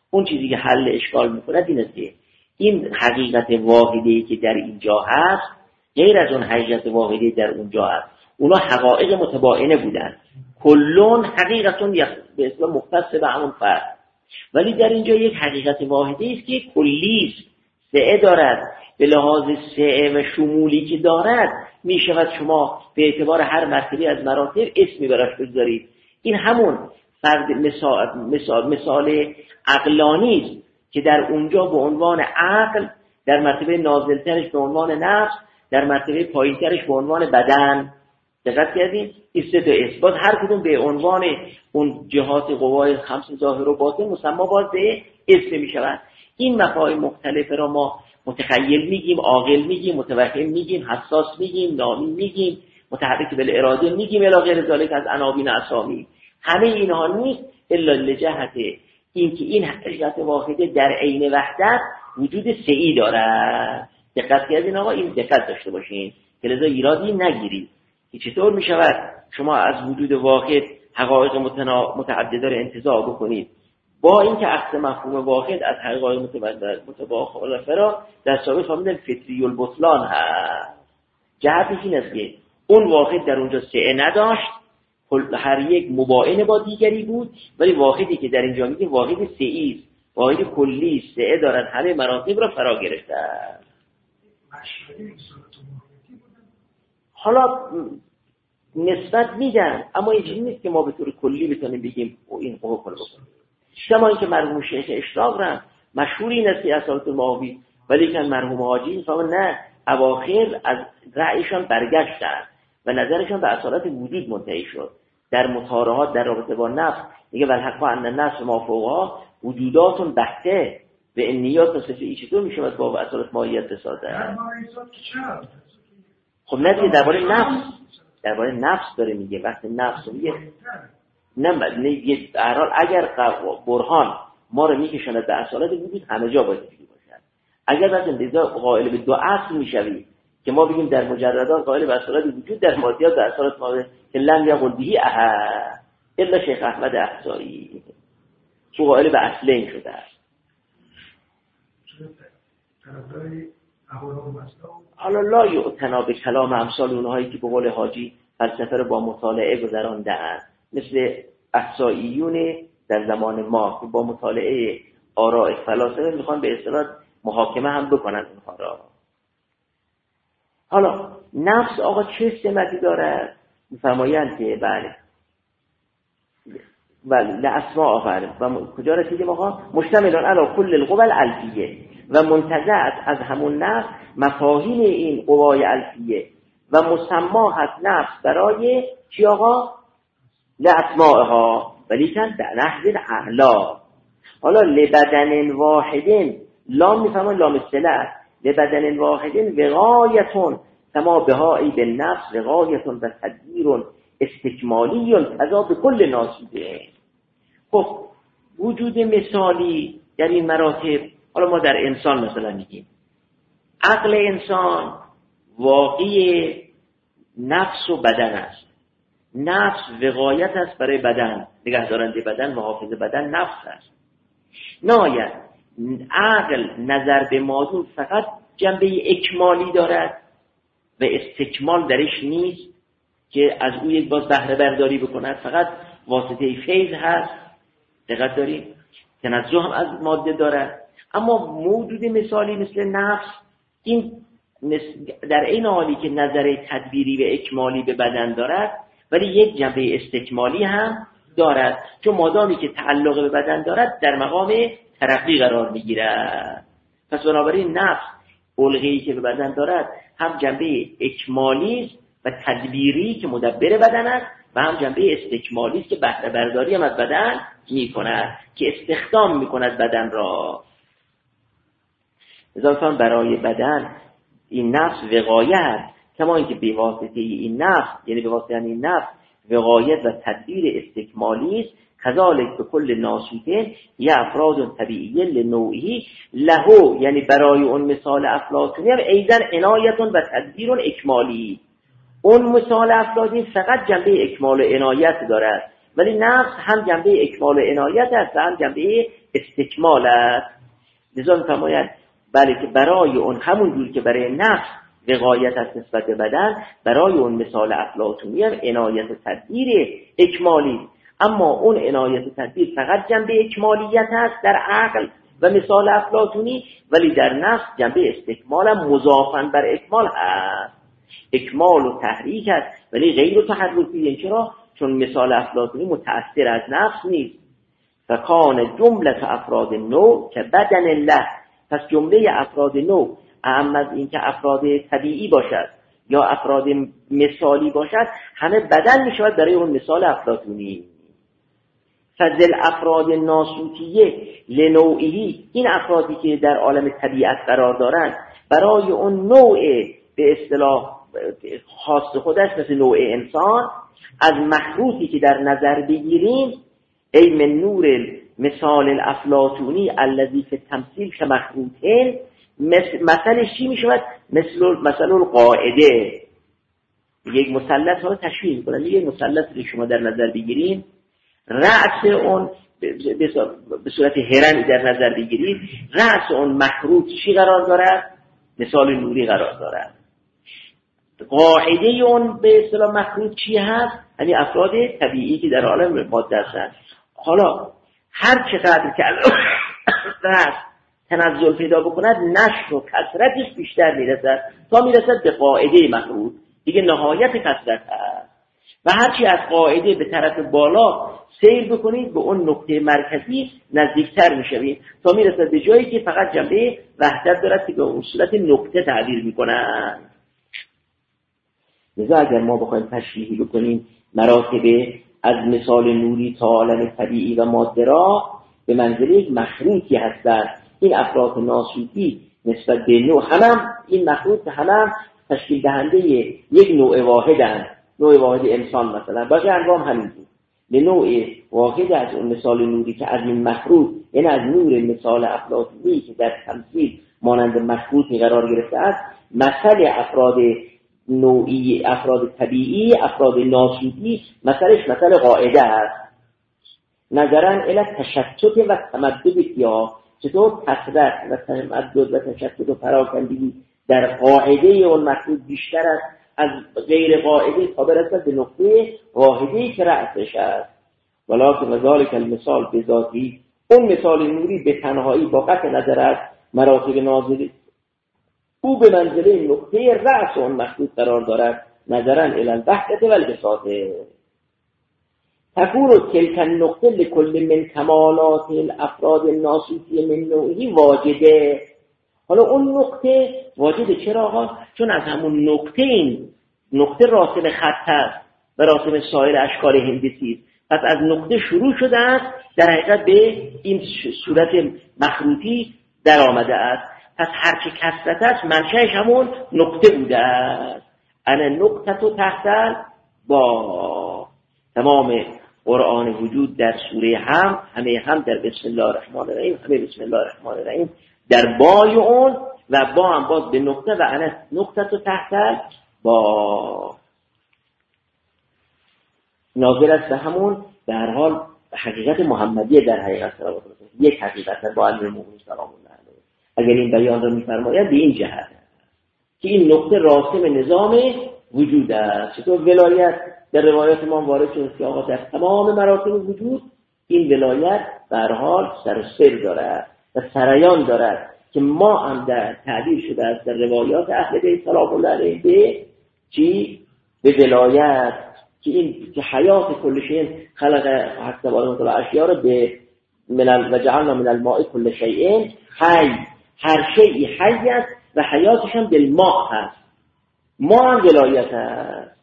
Speaker 1: اون چیزی که حل اشکال میکنه این است که این حقیقت واحدی که در اینجا هست غیر از اون حقیقت واحدی در اونجا هست. اونا حقایق متباینه بودن، کلون حقیقتون به اصطلاح مختص به همون فرد، ولی در اینجا یک حقیقت واحدی است که کلی است، سعه دارد. به لحاظ سعه و شمولی که دارد می شود شما به اعتبار هر مرتبه از مراتب اسمی براش بگذارید. این همون فرد مثال عقلانی است که در اونجا به عنوان عقل، در مرتبه نازلترش به عنوان نفس، در مرتبه پایینترش به عنوان بدن. دقت کردید؟ این سه تا اثبات هر کدوم به عنوان اون جهات قوای خمس ظاهر و باطن مسما باز به اسم می شود. این مفاهیم مختلفه را ما متخیل میگیم، عاقل میگیم، متوهم میگیم، حساس میگیم، نامی میگیم، متحرک بالاراده میگیم، الی غیر ذالک از عناوین اسامی. همه اینها نیست الا لجهت این که این حقیقت واحده در عین وحدت وجود سعی دارد. دقت کردین آقا؟ این دقت داشته باشین که لذا ایرادی نگیرید که چطور میشود شما از وجود واحد حقایق متعدده را انتزاع بکنید با اینکه عکس مفهوم واحد از حقایق متباخلفه را در ثابت فهمیدن فطری البطلان هست. جهتش این است که اون واحد در اونجا سعه نداشت، هر یک مباین با دیگری بود، ولی واحدی که در اینجا میگه واحد سعی است، واحد کلی است، سعه دارد، همه مراتب را فرا گرفته است. حالا نسبت میدن، اما این چیزی نیست که ما به طور کلی بتونیم بگیم او این حکم بکنیم. شما این که مرحوم شیخ اشراق را مشهور این است که اصالت المعاوی، ولی که مرحوم حاجی میفهمن نه، اواخر از رأیشان برگشتن و نظرشان به اصالت وجود منتهی شد. در مطارحات در رابطه با نفس میگه والحق ان النفس ما فوقها وجودات بحته به نیات و صفه چطور میشه از با اصالت ماهیت بسازه. خب نه دیگه درباره نفس داره میگه. وقتی نفس میگه نه اگر برهان ما رو میکشاند به اصالت وجود همه جا باید دیگه باشد. اگر از انتظار قائل به دو اصل میشوی که ما بگیم در مجردات قائل به اصالت وجود، در مادیات به اصالت ما که لم یقل به احد الا شیخ احمد احصایی تو قائل به اصلین شده است. حالا لا یعتنا به کلام امثال اونهایی که به قول حاجی فلسفه رو با مطالعه گذرانده‌اند، مثل احصائیون در زمان ما که با مطالعه آراء فلاسفه میخوان به اصطلاح محاکمه هم بکنن اونها را. حالا نفس آقا چه سمتی داره؟ میفرمایند که بله لاسماء آفرین و کجا رسیدیم آقا؟ مشتملان علی کل القوى الالفیه و منتزعت از همون نفس مفاهیم این قوای الفیه و مسما هست نفس برای چی آقا؟ لاسماءها ولیکن در نحو الاعلا. حالا لبدن واحدن لام میفهمن لام الصله، لبدن واحدن وقایتون کما بهایی به نفس وقایتون و تدبیر استکمالی کذا به کل ناسیده. خب وجود مثالی در این مراتب، حالا ما در انسان مثلا میگیم عقل انسان واقعی نفس و بدن است. نفس وقایت است برای بدن، نگهدارنده بدن، محافظ بدن نفس است. نهایت عقل نظر به موضوع فقط جنبه اکمالی دارد و استکمال درش نیست که از او یک باز بهره برداری بکند، فقط واسطه فیض هست. دقت داریم تنزه هم از ماده دارد. اما موجود مثالی مثل نفس این در این حالی که نظر تدبیری و اکمالی به بدن دارد ولی یک جنبه استکمالی هم دارد، چون مادامی که تعلق به بدن دارد در مقام ترقی قرار میگیرد. پس بنابراین نفس علقه‌ای که به بدن دارد هم جنبه اکمالی است و تدبیری که مدبر بدن است و هم جنبه استکمالی است که بهره برداری هم از بدن میکند، که استخدام میکند بدن را. اضافاً برای بدن این نفس وقایت، کما اینکه به واسطه این نفس یعنی به واسطه این نفس وقایت و تدبیر استکمالی است، کذالک به کل ناسوته یا افراد طبیعی لنوعی لهو، یعنی برای اون مثال افلاطونی هم ایضا عنایت و تدبیر اکمالی. اون مثال افلاطونی فقط جنبه اکمال و عنایت دارد، ولی نفس هم جنبه اکمال و عنایت است و هم جنبه استکمال است. لذا می‌فرماید بله که برای اون همون جور که برای نفس وقایت از نسبت به بدن، برای اون مثال افلاطونی هم عنایت تدبیر اکمالی، اما اون عنایت تدبیر فقط جنبه اکمالیت است در عقل و مثال افلاطونی، ولی در نفس جنبه استکمال هم مضافاً بر اکمال هست. اکمال و تحریک است ولی غیر تحرکی. چرا؟ چون مثال افلاطونی متأثر از نفس نیست. فکان جمله افراد نوع که بدن الله، پس جمله افراد نوع اهم از این که افراد طبیعی باشد یا افراد مثالی باشد، همه بدن می شود برای اون مثال افلاطونی. فضل افراد ناسوتیه لنوعی، این افرادی که در عالم طبیعت قرار دارند برای اون نوع به اصطلاح خاص خودش، مثل نوع انسان، از مخروطی که در نظر بگیریم، ای من نور مثال الافلاطونی الذی فی التمثیل که مخروطین، مثلش چی می شود؟ مثل القاعده. یک مثلث ها رو تشبیه می‌کنن. یک مثلث رو شما در نظر بگیریم، رأس اون به صورت هرمی در نظر بگیرید، رأس اون مخروط چی قرار دارد؟ مثال نوری قرار دارد. قاعده اون به اصطلاح مخروط چی هست؟ یعنی افراد طبیعی که در عالم ماده هستند. حالا هر چقدر که رأس تنزل پیدا بکند، نشر و کثرتش بیشتر میرسد تا میرسد به قاعده مخروط، دیگه نهایت کثرت هست. و هرچی از قاعده به طرف بالا سیر بکنید، به اون نقطه مرکزی نزدیکتر میشوید تا میرسد به جایی که فقط جنبه وحدت دارد که به اون صورت نقطه تعبیر میکنن. لذا اگر ما بخوایم تشریحی بکنیم مراتب از مثال نوری تا عالم طبیعی و ماده را، به منزله یک مخروطی هستند. این افراد ناسوتی نسبت به نوع هم این مخروط هم تشکیل دهنده یک نوع واحدند. نوع واحد انسان مثلا، باقی انواع همینطور. به نوع واحد از اون مثال نوری که از این مخروط، یعنی از نور مثال افلاطونی که در تمثیل مانند مخروطی قرار گرفته است، مثل افراد نوعی، افراد طبیعی، افراد ناسوتی، مثلش مثل قاعده است. نظرن الی تشتت و تمدد کیا، چطور کثرت و تمدد و تشتت و پراکندگی در قاعده اون مخروط بیشتر است از غیر قاعده تا برسد به نقطه واحدی که رأسش است. ولکن ذالک المثال بذاتی، اون مثال نوری به تنهایی با قطع نظر از مراتب نازلی او به منزله نقطه رأس اون مخلوق قرار دارد، نظرن الی الوحدة و البساط. تکون تلک النقطه لکل من کمالات الافراد الناسوتی من نوعی واجده. حالا اون نقطه واجده. چرا آقا؟ چون از همون نقطه، این نقطه راسم خط است و راسم سایر اشکال هندسی است. پس از نقطه شروع شده است، در حقیقت به این صورت مخروطی در آمده است. پس هرچه کثرت است منشأش همون نقطه بوده است. انا نقطه تو تحت با تمام قرآن وجود در سوره همه در بسم الله الرحمن الرحیم، همه بسم الله الرحمن الرحیم در بای اون و با هم باز به نقطه و انا نقطه تو تحت با ناظر است به همون به هر حال حقیقت محمدیه. در حقیقت یک حقیقت با علم مومن سلام الله علیه. اگر این بیان رو می‌فرماید به این جهت که این نقطه راسم نظام وجود است. چطور ولایت در روایات ما وارد شده که آقا در تمام مراتب وجود این ولایت به هر حال سر و سر دارد و سریان دارد که ما هم در تعبیر شده است در روایات اهل بیت سلام الله علیه به چی؟ به ولایت، که این که حیات کل شیء خلق حق تبارک و تعالی اشیاء رو به و جعلنا من الماء کل شیء حی، هر شیء حی است و حیاتش هم بالماء هست. ما هم ولایت هست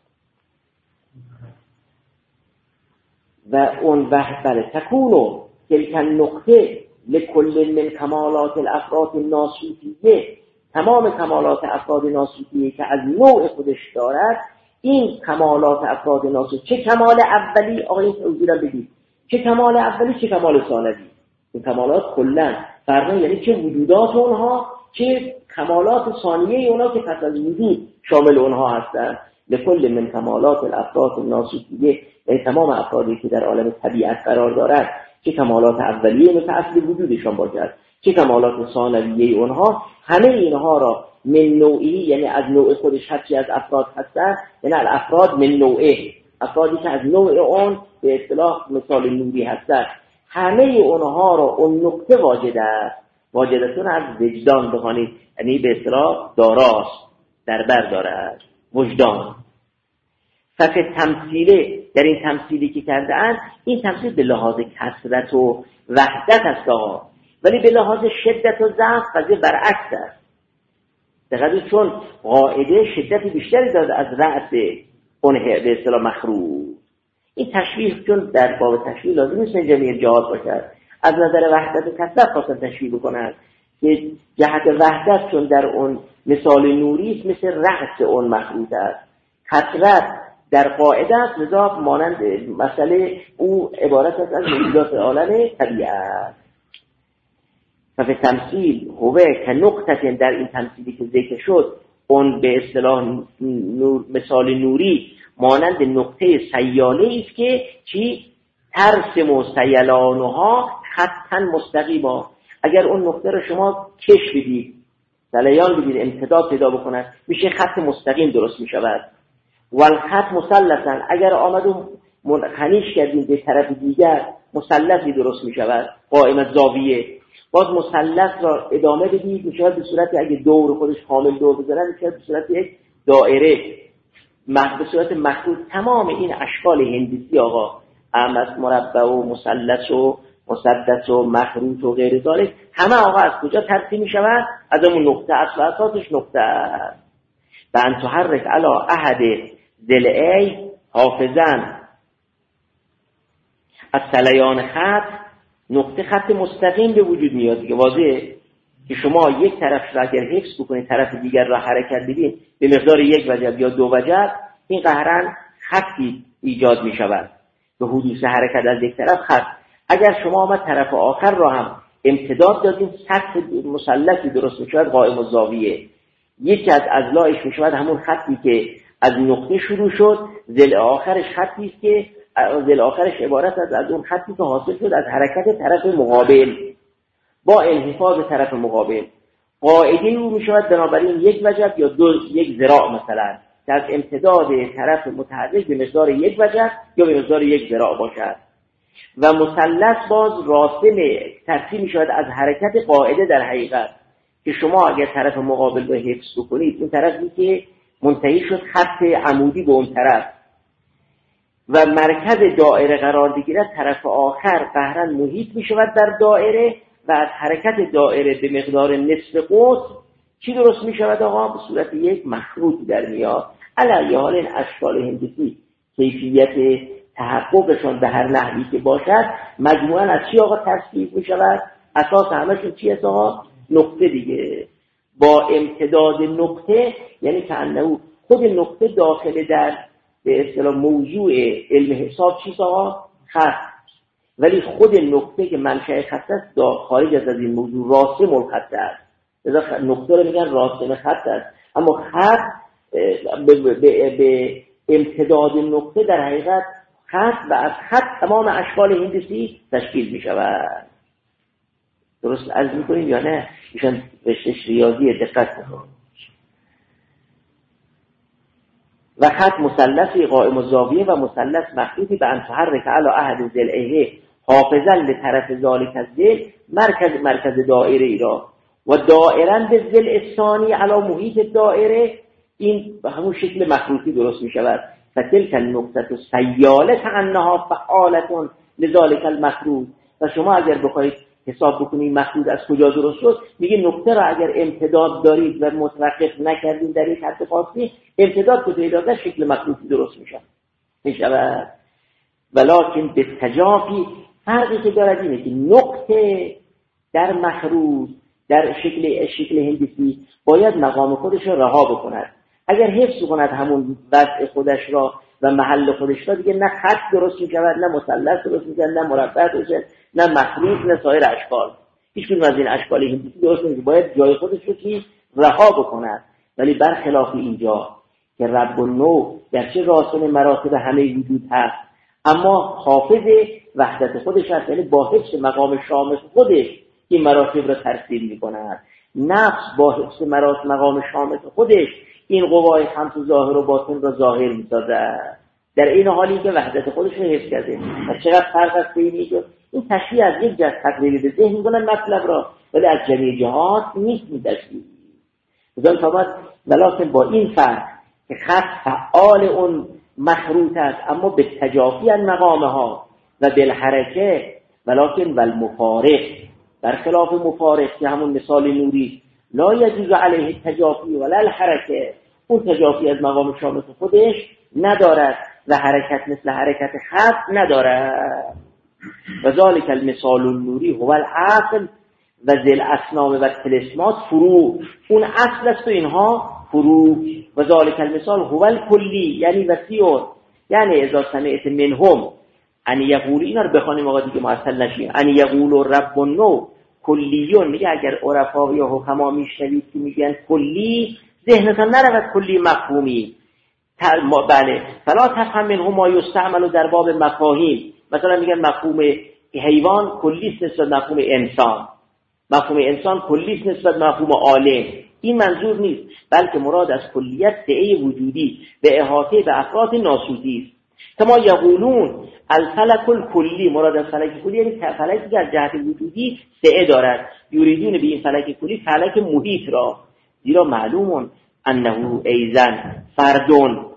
Speaker 1: و اون وحد بله تکونو تلک النقطه لکل من کمالات الافراد الناسوتیه، تمام کمالات افراد ناسوتیه که از نوع خودش دارد. این کمالات افراد ناسوتی، چه کمال اولی آقای حضورم بگید، چه کمال اولی چه کمال ثانوی، این کمالات کلا فرق، یعنی چه وجودات اونها چه کمالات ثانیه اونها که پس از وجود شامل اونها هستند. لکل من کمالات الافراد الناسوتیه، یعنی تمام افرادی که در عالم طبیعت قرار دارند چه کمالات اولیه مثل اصل وجودشان باشد، چه کمالات ثانویه اونها، همه اینها را من نوعی، یعنی از نوع خودش هرچی از افراد هستند، یعنی الافراد من نوعه، افرادی که از نوع اون به اصطلاح مثال نوری هستند، همه اونها را اون نقطه واجد است. واجدتون از وجدان بخوانید، یعنی به اصطلاح داراست، در بر دارد وجدان. صفحه تمثیله، در این تمثیلی که کرده اند، این تمثیل به لحاظ کثرت و وحدت است ولی به لحاظ شدت و ضعف قضیه برعکس است. دقیقاً چون قاعده شدت بیشتری داده از رأس اون به اصطلاح مخروط. این تشبیه چون در باب تشبیه لازم نیست جمعی جهات باشد، از نظر وحدت و کثرت خواستن تشبیه بکنن که جهت وحدت چون در اون مثال نوری است مثل رأس اون مخروط است، کثرت در قاعده است، لذا مانند مسئله او عبارت است از موجودات عالم طبیعت. ففي تمثیل هو که نقطه، در این تمثیلی که ذکر شد اون به اصطلاح مثال نوری مانند نقطه سیاله است که چی؟ ترسم و سیلانها خطا مستقیما. اگر اون نقطه رو شما کش بدید، سلیان بدید، امتداد پیدا بکنه، میشه خط مستقیم درست میشود. والخط مثلثا، اگر آمد و منحنیش کردیم به طرف دیگر، مثلثی درست میشود قائم الزاویه. باز مثلث را ادامه بدید، میشود به صورت اگه دور خودش کامل دور بزنه میشود به صورت یک دائره، به صورت مخروط. تمام این اشکال هندسی آقا، احمد مربع و مثلث و مسدس و مخروط و غیر ذالک، همه آقا از کجا ترسیم میشود؟ از اون نقطه اصل و اساسش نقطه است. و ان تحرک علی احد ضلعی حافظا از سلیان خط، نقطه خط مستقیم به وجود میاد دیگه. واضحه که شما یک طرف را اگر حفظ بکنید، طرف دیگر را حرکت بدید به مقدار یک وجب یا دو وجب، این قهرن خطی ایجاد می شود به حدوث حرکت از یک طرف خط. اگر شما آمد طرف آخر را هم امتداد دادید، سطح مثلثی درست می شود قائم الزاویه. یکی از اضلاعش می شود همون خطی که از نقطه شروع شد، ضلع آخرش خطی است که ضلع آخرش عبارت از اون خطی که حاصل شد از حرکت طرف مقابل با انحفاظ طرف مقابل. قاعده او می شود بنابراین یک وجب یا یک ذراع، مثلا که از امتداد طرف متحرک به مقدار یک وجب یا به مقدار یک ذراع باشد. و مثلث باز راسم ترتیب می شود از حرکت قاعده در حقیقت، که شما اگر طرف مقابل رو حفظ بکنید، اون طرفی که منتهی شد خط عمودی به اون طرف و مرکز دایره قرار بگیرد، طرف آخر قهرن محیط می شود در دایره و از حرکت دایره به مقدار نصف قوس چی درست می شود آقا؟ به صورت یک مخروط در میاد. علی حال این اشکال هندسی کیفیت تحققشون به هر نحوی که باشد مجموعاً از چی آقا ترکیب می شود؟ اساس همشون چی است آقا؟ نقطه دیگه. با امتداد نقطه یعنی که انه خود نقطه داخل در به اصطلاح موضوع علم حساب چیست آقا؟ خط. ولی خود نقطه که منشأ خط است خارج از این موضوع راسم الخط است. لذا نقطه رو میگن راسم خط است. اما خط به امتداد نقطه در حقیقت خط و از خط تمام اشکال هندسی تشکیل می شود. درست عرض میکنیم یا نه؟ ایشان رشته‌اش ریاضی دقت کنید. و خط مثلثی قائم الزاویه و مثلث مخروطی به ان تحرک علی احد ضلعیه حافظا لطرف ذالک الضلع مرکز دایره ای را و دائرا به ضلع الثانی علی محیط دایره، این به همون شکل مخروطی درست می شود. فتلک النقطه سیاله کانها فعاله لذالک المخروط. و شما اگر بخواید حساب بکنید مخروط از کجا درست شد، میگه نقطه را اگر امتداد دارید و متوقف نکردید در یک خط خاصی، امتداد که پیدا کرد شکل مخروطی درست میشود. ولکن به تجافی فرقی که دارد اینه که نقطه در مخروط در شکل هندسی باید مقام خودش را رها بکند. اگر حفظ کند همون وضع خودش را و محل خودش را، دیگه نه خط درست میشود، نه مثلث درست میشود، نه مربع درست میشود، نه مخروط، نه سایر اشکال. هیچ کدوم از این اشکال هندسی درست نمیشه. باید جای خودش رو چی رها بکند. ولی برخلاف اینجا که رب النوع گرچه راسم مراتب همه وجود هست، اما حافظ وحدت خودش هست، یعنی با حفظ مقام شامخ خودش این مراتب را ترسیم می‌کند. نفس با حفظ مقام شامخ خودش این قوای خمس ظاهر و باطن را ظاهر می‌سازد، در این حالی که وحدت خودش رو حفظ کرده. و چقدر فرق است بین این تشریح از یک جهت تقریبی به ذهن می‌کنن مطلب را، ولی از جمعی جهات نیست می‌دشید. مثلا فرمود ولکن با این فرق که خط فعال اون مخروط است اما به تجافی از مقامها و بالحرکه، ولکن والمفارق، برخلاف مفارق که همون مثال نوری لا یجوز علیه تجافی ولا الحرکه، اون تجافی از مقام شامخ خودش ندارد و حرکت مثل حرکت خط ندارد. و ذالک المثال النوری هو الاصل و ذل اسنام و تلسمات فروع، اون اصل است و اینها فروع. و ذالک المثال هو الکلی یعنی وسیع، یعنی اذا سمعت منهم ان یقول، اینا رو بخونیم آقا دیگه معطل نشیم، ان یقول رب النو کلیون، میگه اگر عرفا یا حکما میشنوید که میگن کلی، ذهنتان نرود کلی مفهومی. بله فلا تفهم منهم ما یستعمل در باب مفاهیم، مثلا میگن مفهوم حیوان کلی است نسبت مفهوم انسان، مفهوم انسان کلی است نسبت مفهوم عالم. این منظور نیست، بلکه مراد از کلیت سعه وجودی به احاطه به افراد ناسوتی است. کما یقولون الفلک الکلی، مراد از فلک کلی یعنی فلکی که از جهت وجودی سعه دارد، یریدون به این فلک کلی فلک محیط را، زیرا معلومون انه ایزن فردون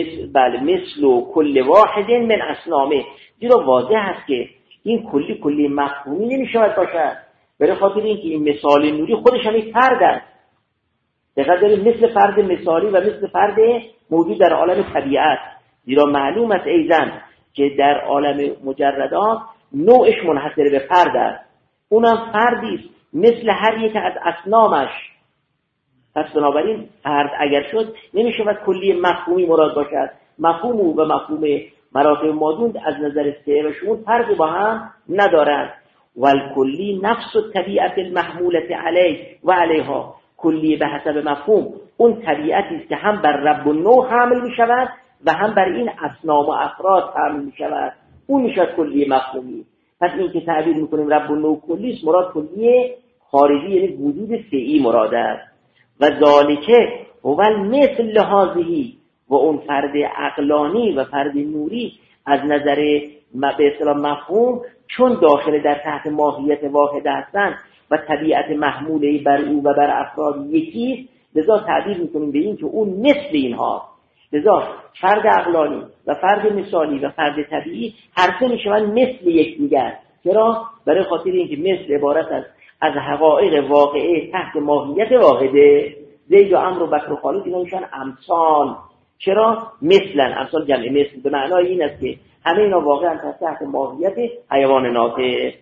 Speaker 1: مثل کل واحد من اسنامه، زیرا واضح است که این کلی مفهومی نمیشود باشد، برای خاطر اینکه این مثال نوری خودش هم یک فرد است. دقیقا داریم مثل فرد مثالی و مثل فرد موجود در عالم طبیعت، زیرا معلوم است ایزن که در عالم مجردات نوعش منحصر به فرد است، اونم فردی است مثل هر یک از اسنامش. پس بنابراین فرد اگر شد نمیشه باید کلی مفهومی مراد باشد، مفهوم او و مفهوم مراتب مادون از نظر سعه و شمول فرقی با هم ندارند. والکلی نفس الطبیعت المحمولة علیه و علیها، کلی به حسب مفهوم اون طبیعتی است که هم بر رب النوع حمل می شود و هم بر این اصنام و افراد حمل می شود، اون می شود کلی مفهومی. پس این که تعبیر می کنیم رب النوع کلی است، مراد کلی خارجی یعنی وجود سعی مراد است. و ذالکه هو مثل لحاظهی، و اون فرد عقلانی و فرد نوری از نظر به اصطلاح مفهوم چون داخل در تحت ماهیت واحد هستند و طبیعت محموله بر او و بر افراد یکی، لذا تعبیر میکنیم به این که اون مثل اینها. لذا فرد عقلانی و فرد مثالی و فرد طبیعی هر سه میشوند مثل یکدیگر. چرا؟ برای خاطر اینکه مثل عبارت است از حقایق واقعه تحت ماهیت واحده. زید و عمرو و بکر و خالد اینا میشن امثال. چرا؟ مثلا امثال جمع مثل به معنای این است که همه اینا واقعا تحت ماهیت حیوان ناطق.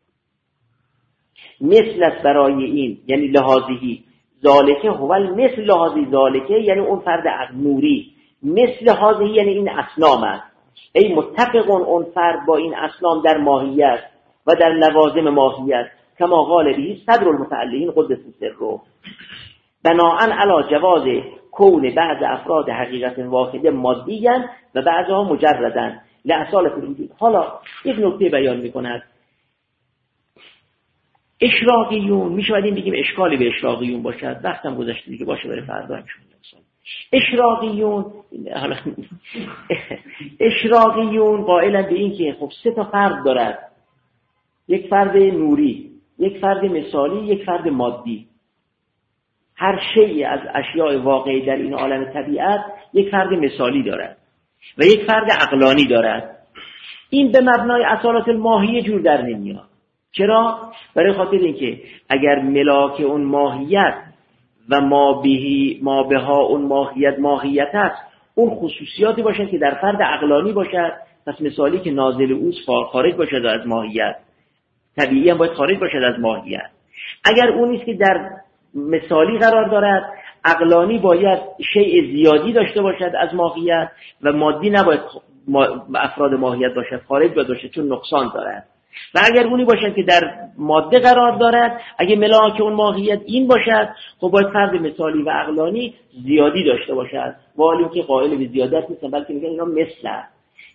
Speaker 1: مثل است برای این یعنی لحاظی، ذالکه هو مثل لحاظی، ذالکه یعنی اون فرد نوری، مثل لحاظی یعنی این اصنام است. ای متفقون اون فرد با این اصنام در ماهیت و در لوازم ماهیت، کما قال به صدر المتعلقین قدس سره، بناءً علی جواز کون بعض افراد حقیقت واحده مادیاً و بعضها مجرداً لاصالة الوجود. حالا یک نکته بیان می‌کند. اشراقیون میشودیم بگیم اشکالی به اشراقیون باشد، وقتم گذشته دیگه باشه برای فردا انشاءالله. اشراقیون حالا اشراقیون قائلن به این که خب سه تا فرد دارد، یک فرد نوری، یک فرد مثالی، یک فرد مادی. هر شیء از اشیاء واقعی در این عالم طبیعت یک فرد مثالی دارد و یک فرد عقلانی دارد. این به مبنای اصالت الماهیه جور در نمیاد. چرا؟ برای خاطر اینکه اگر ملاک اون ماهیت و ما بها اون ماهیت است، اون خصوصیاتی باشن که در فرد عقلانی باشد، پس مثالی که نازل اوست خارج باشد از ماهیت، طبیعی هم باید خارج باشد از ماهیت. اگر اون نیست که در مثالی قرار دارد، عقلانی باید شیء زیادی داشته باشد از ماهیت و مادی نباید افراد ماهیت باشد، خارج باید باشد چون نقصان دارد. و اگر اونی باشد که در ماده قرار دارد، اگه ملاک اون ماهیت این باشد، خب باید فرد مثالی و عقلانی زیادی داشته باشد. والی که قائل به زیادت نیستن، بلکه میگن اینا مثل.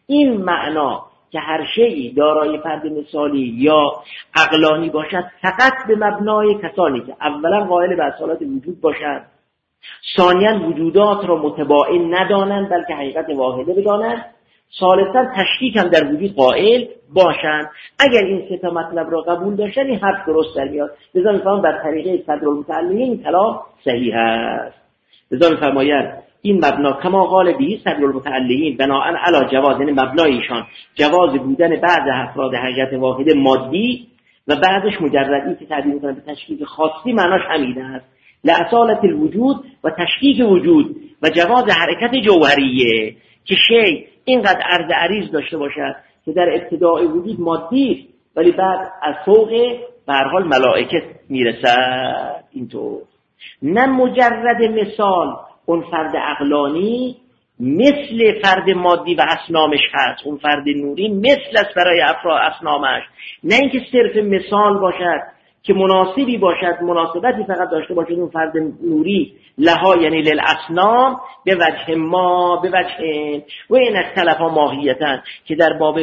Speaker 1: این معنا که هر شیئی دارای فرد مثالی یا عقلانی باشد فقط به مبنای کسانی که اولا قائل به اصالت وجود باشند، ثانیاً وجودات را متباین ندانند بلکه حقیقت واحده بدانند، ثالثاً تشکیک هم در وجود قائل باشند. اگر این سه تا مطلب را قبول داشتن این حرف درست در میاد. لذا می‌فهمم بر طریقه صدرالمتعلمین کلام صحیح است. لذا می‌فرمایند این مبنا کما قال به صدرالمتعلمین بناء علی جواز، یعنی مبنای ایشان جواز بودن بعض افراد حقیقت واحده مادی و بعضش مجردی که تعبیر می‌کنند به تشکیک خاصی، معناش همین است لأصالت الوجود و تشکیک وجود و جواز حرکت جوهریه که شی اینقدر عرض عریض داشته باشد که در ابتدای وجود مادی است ولی بعد از فوق به هر حال ملائکه میرسد. اینطور نه مجرد مثال اون فرد عقلانی مثل فرد مادی و اصنامش هست، اون فرد نوری مثل است برای افراد اصنامش، نه اینکه صرف مثال باشد که مناسبی باشد، مناسبتی فقط داشته باشد اون فرد نوری لها یعنی للاصنام به وجه ما به وجه و این اختلافا ماهیتن که در باب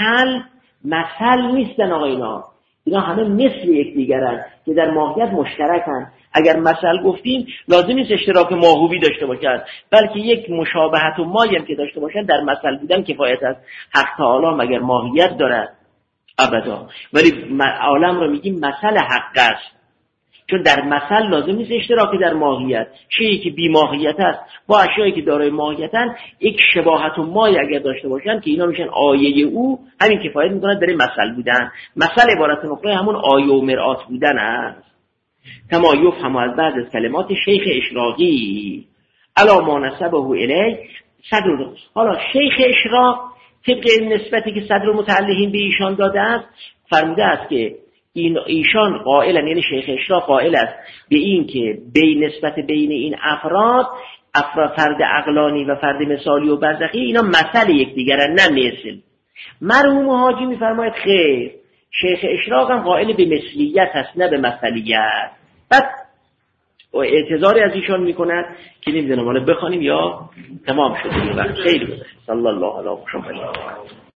Speaker 1: مثل نیستن. آقا اینا همه مثل یکدیگرن که در ماهیت مشترکن. اگر مثل گفتیم لازم نیست اشتراک ماهوی داشته باشد بلکه یک مشابهت و مایی هم که داشته باشد در مثل بودن کفایت است. حق تعالی مگر ماهیت دارد؟ ابدا. ولی عالم رو میگیم مثل حق است، چون در مثل لازم نیست اشتراک در ماهیت. چیزی که بی ماهیت است با اشیایی که دارای ماهیتن یک شباهت و مایی اگر داشته باشن که اینا میشن آیه او، همین کفایت میکنه برای مثل بودن. مثل عبارت مقرأ همون آیه و مرآت بودن است. کما یفهم از بعض از کلمات شیخ اشراقی علی ما نسبه الی صدر. حالا شیخ اشراق طبق نسبتی که صدرالمتعلقین به ایشان داده است فرموده است که ایشان قائلن، یعنی شیخ اشراق قائل است به این که نسبت بین این افراد فرد عقلانی و فرد مثالی و برزخی اینا مثل یکدیگرن نه مثل. مرحوم حاجی میفرماید خیر، شیخ اشراق هم قائل به مثلیت است نه به مثلیت. بعد اعتذاری از ایشان میکند که نمیدونم حالا بخوانیم یا تمام شد این وقت. خیلی صلی الله علیه و سلم.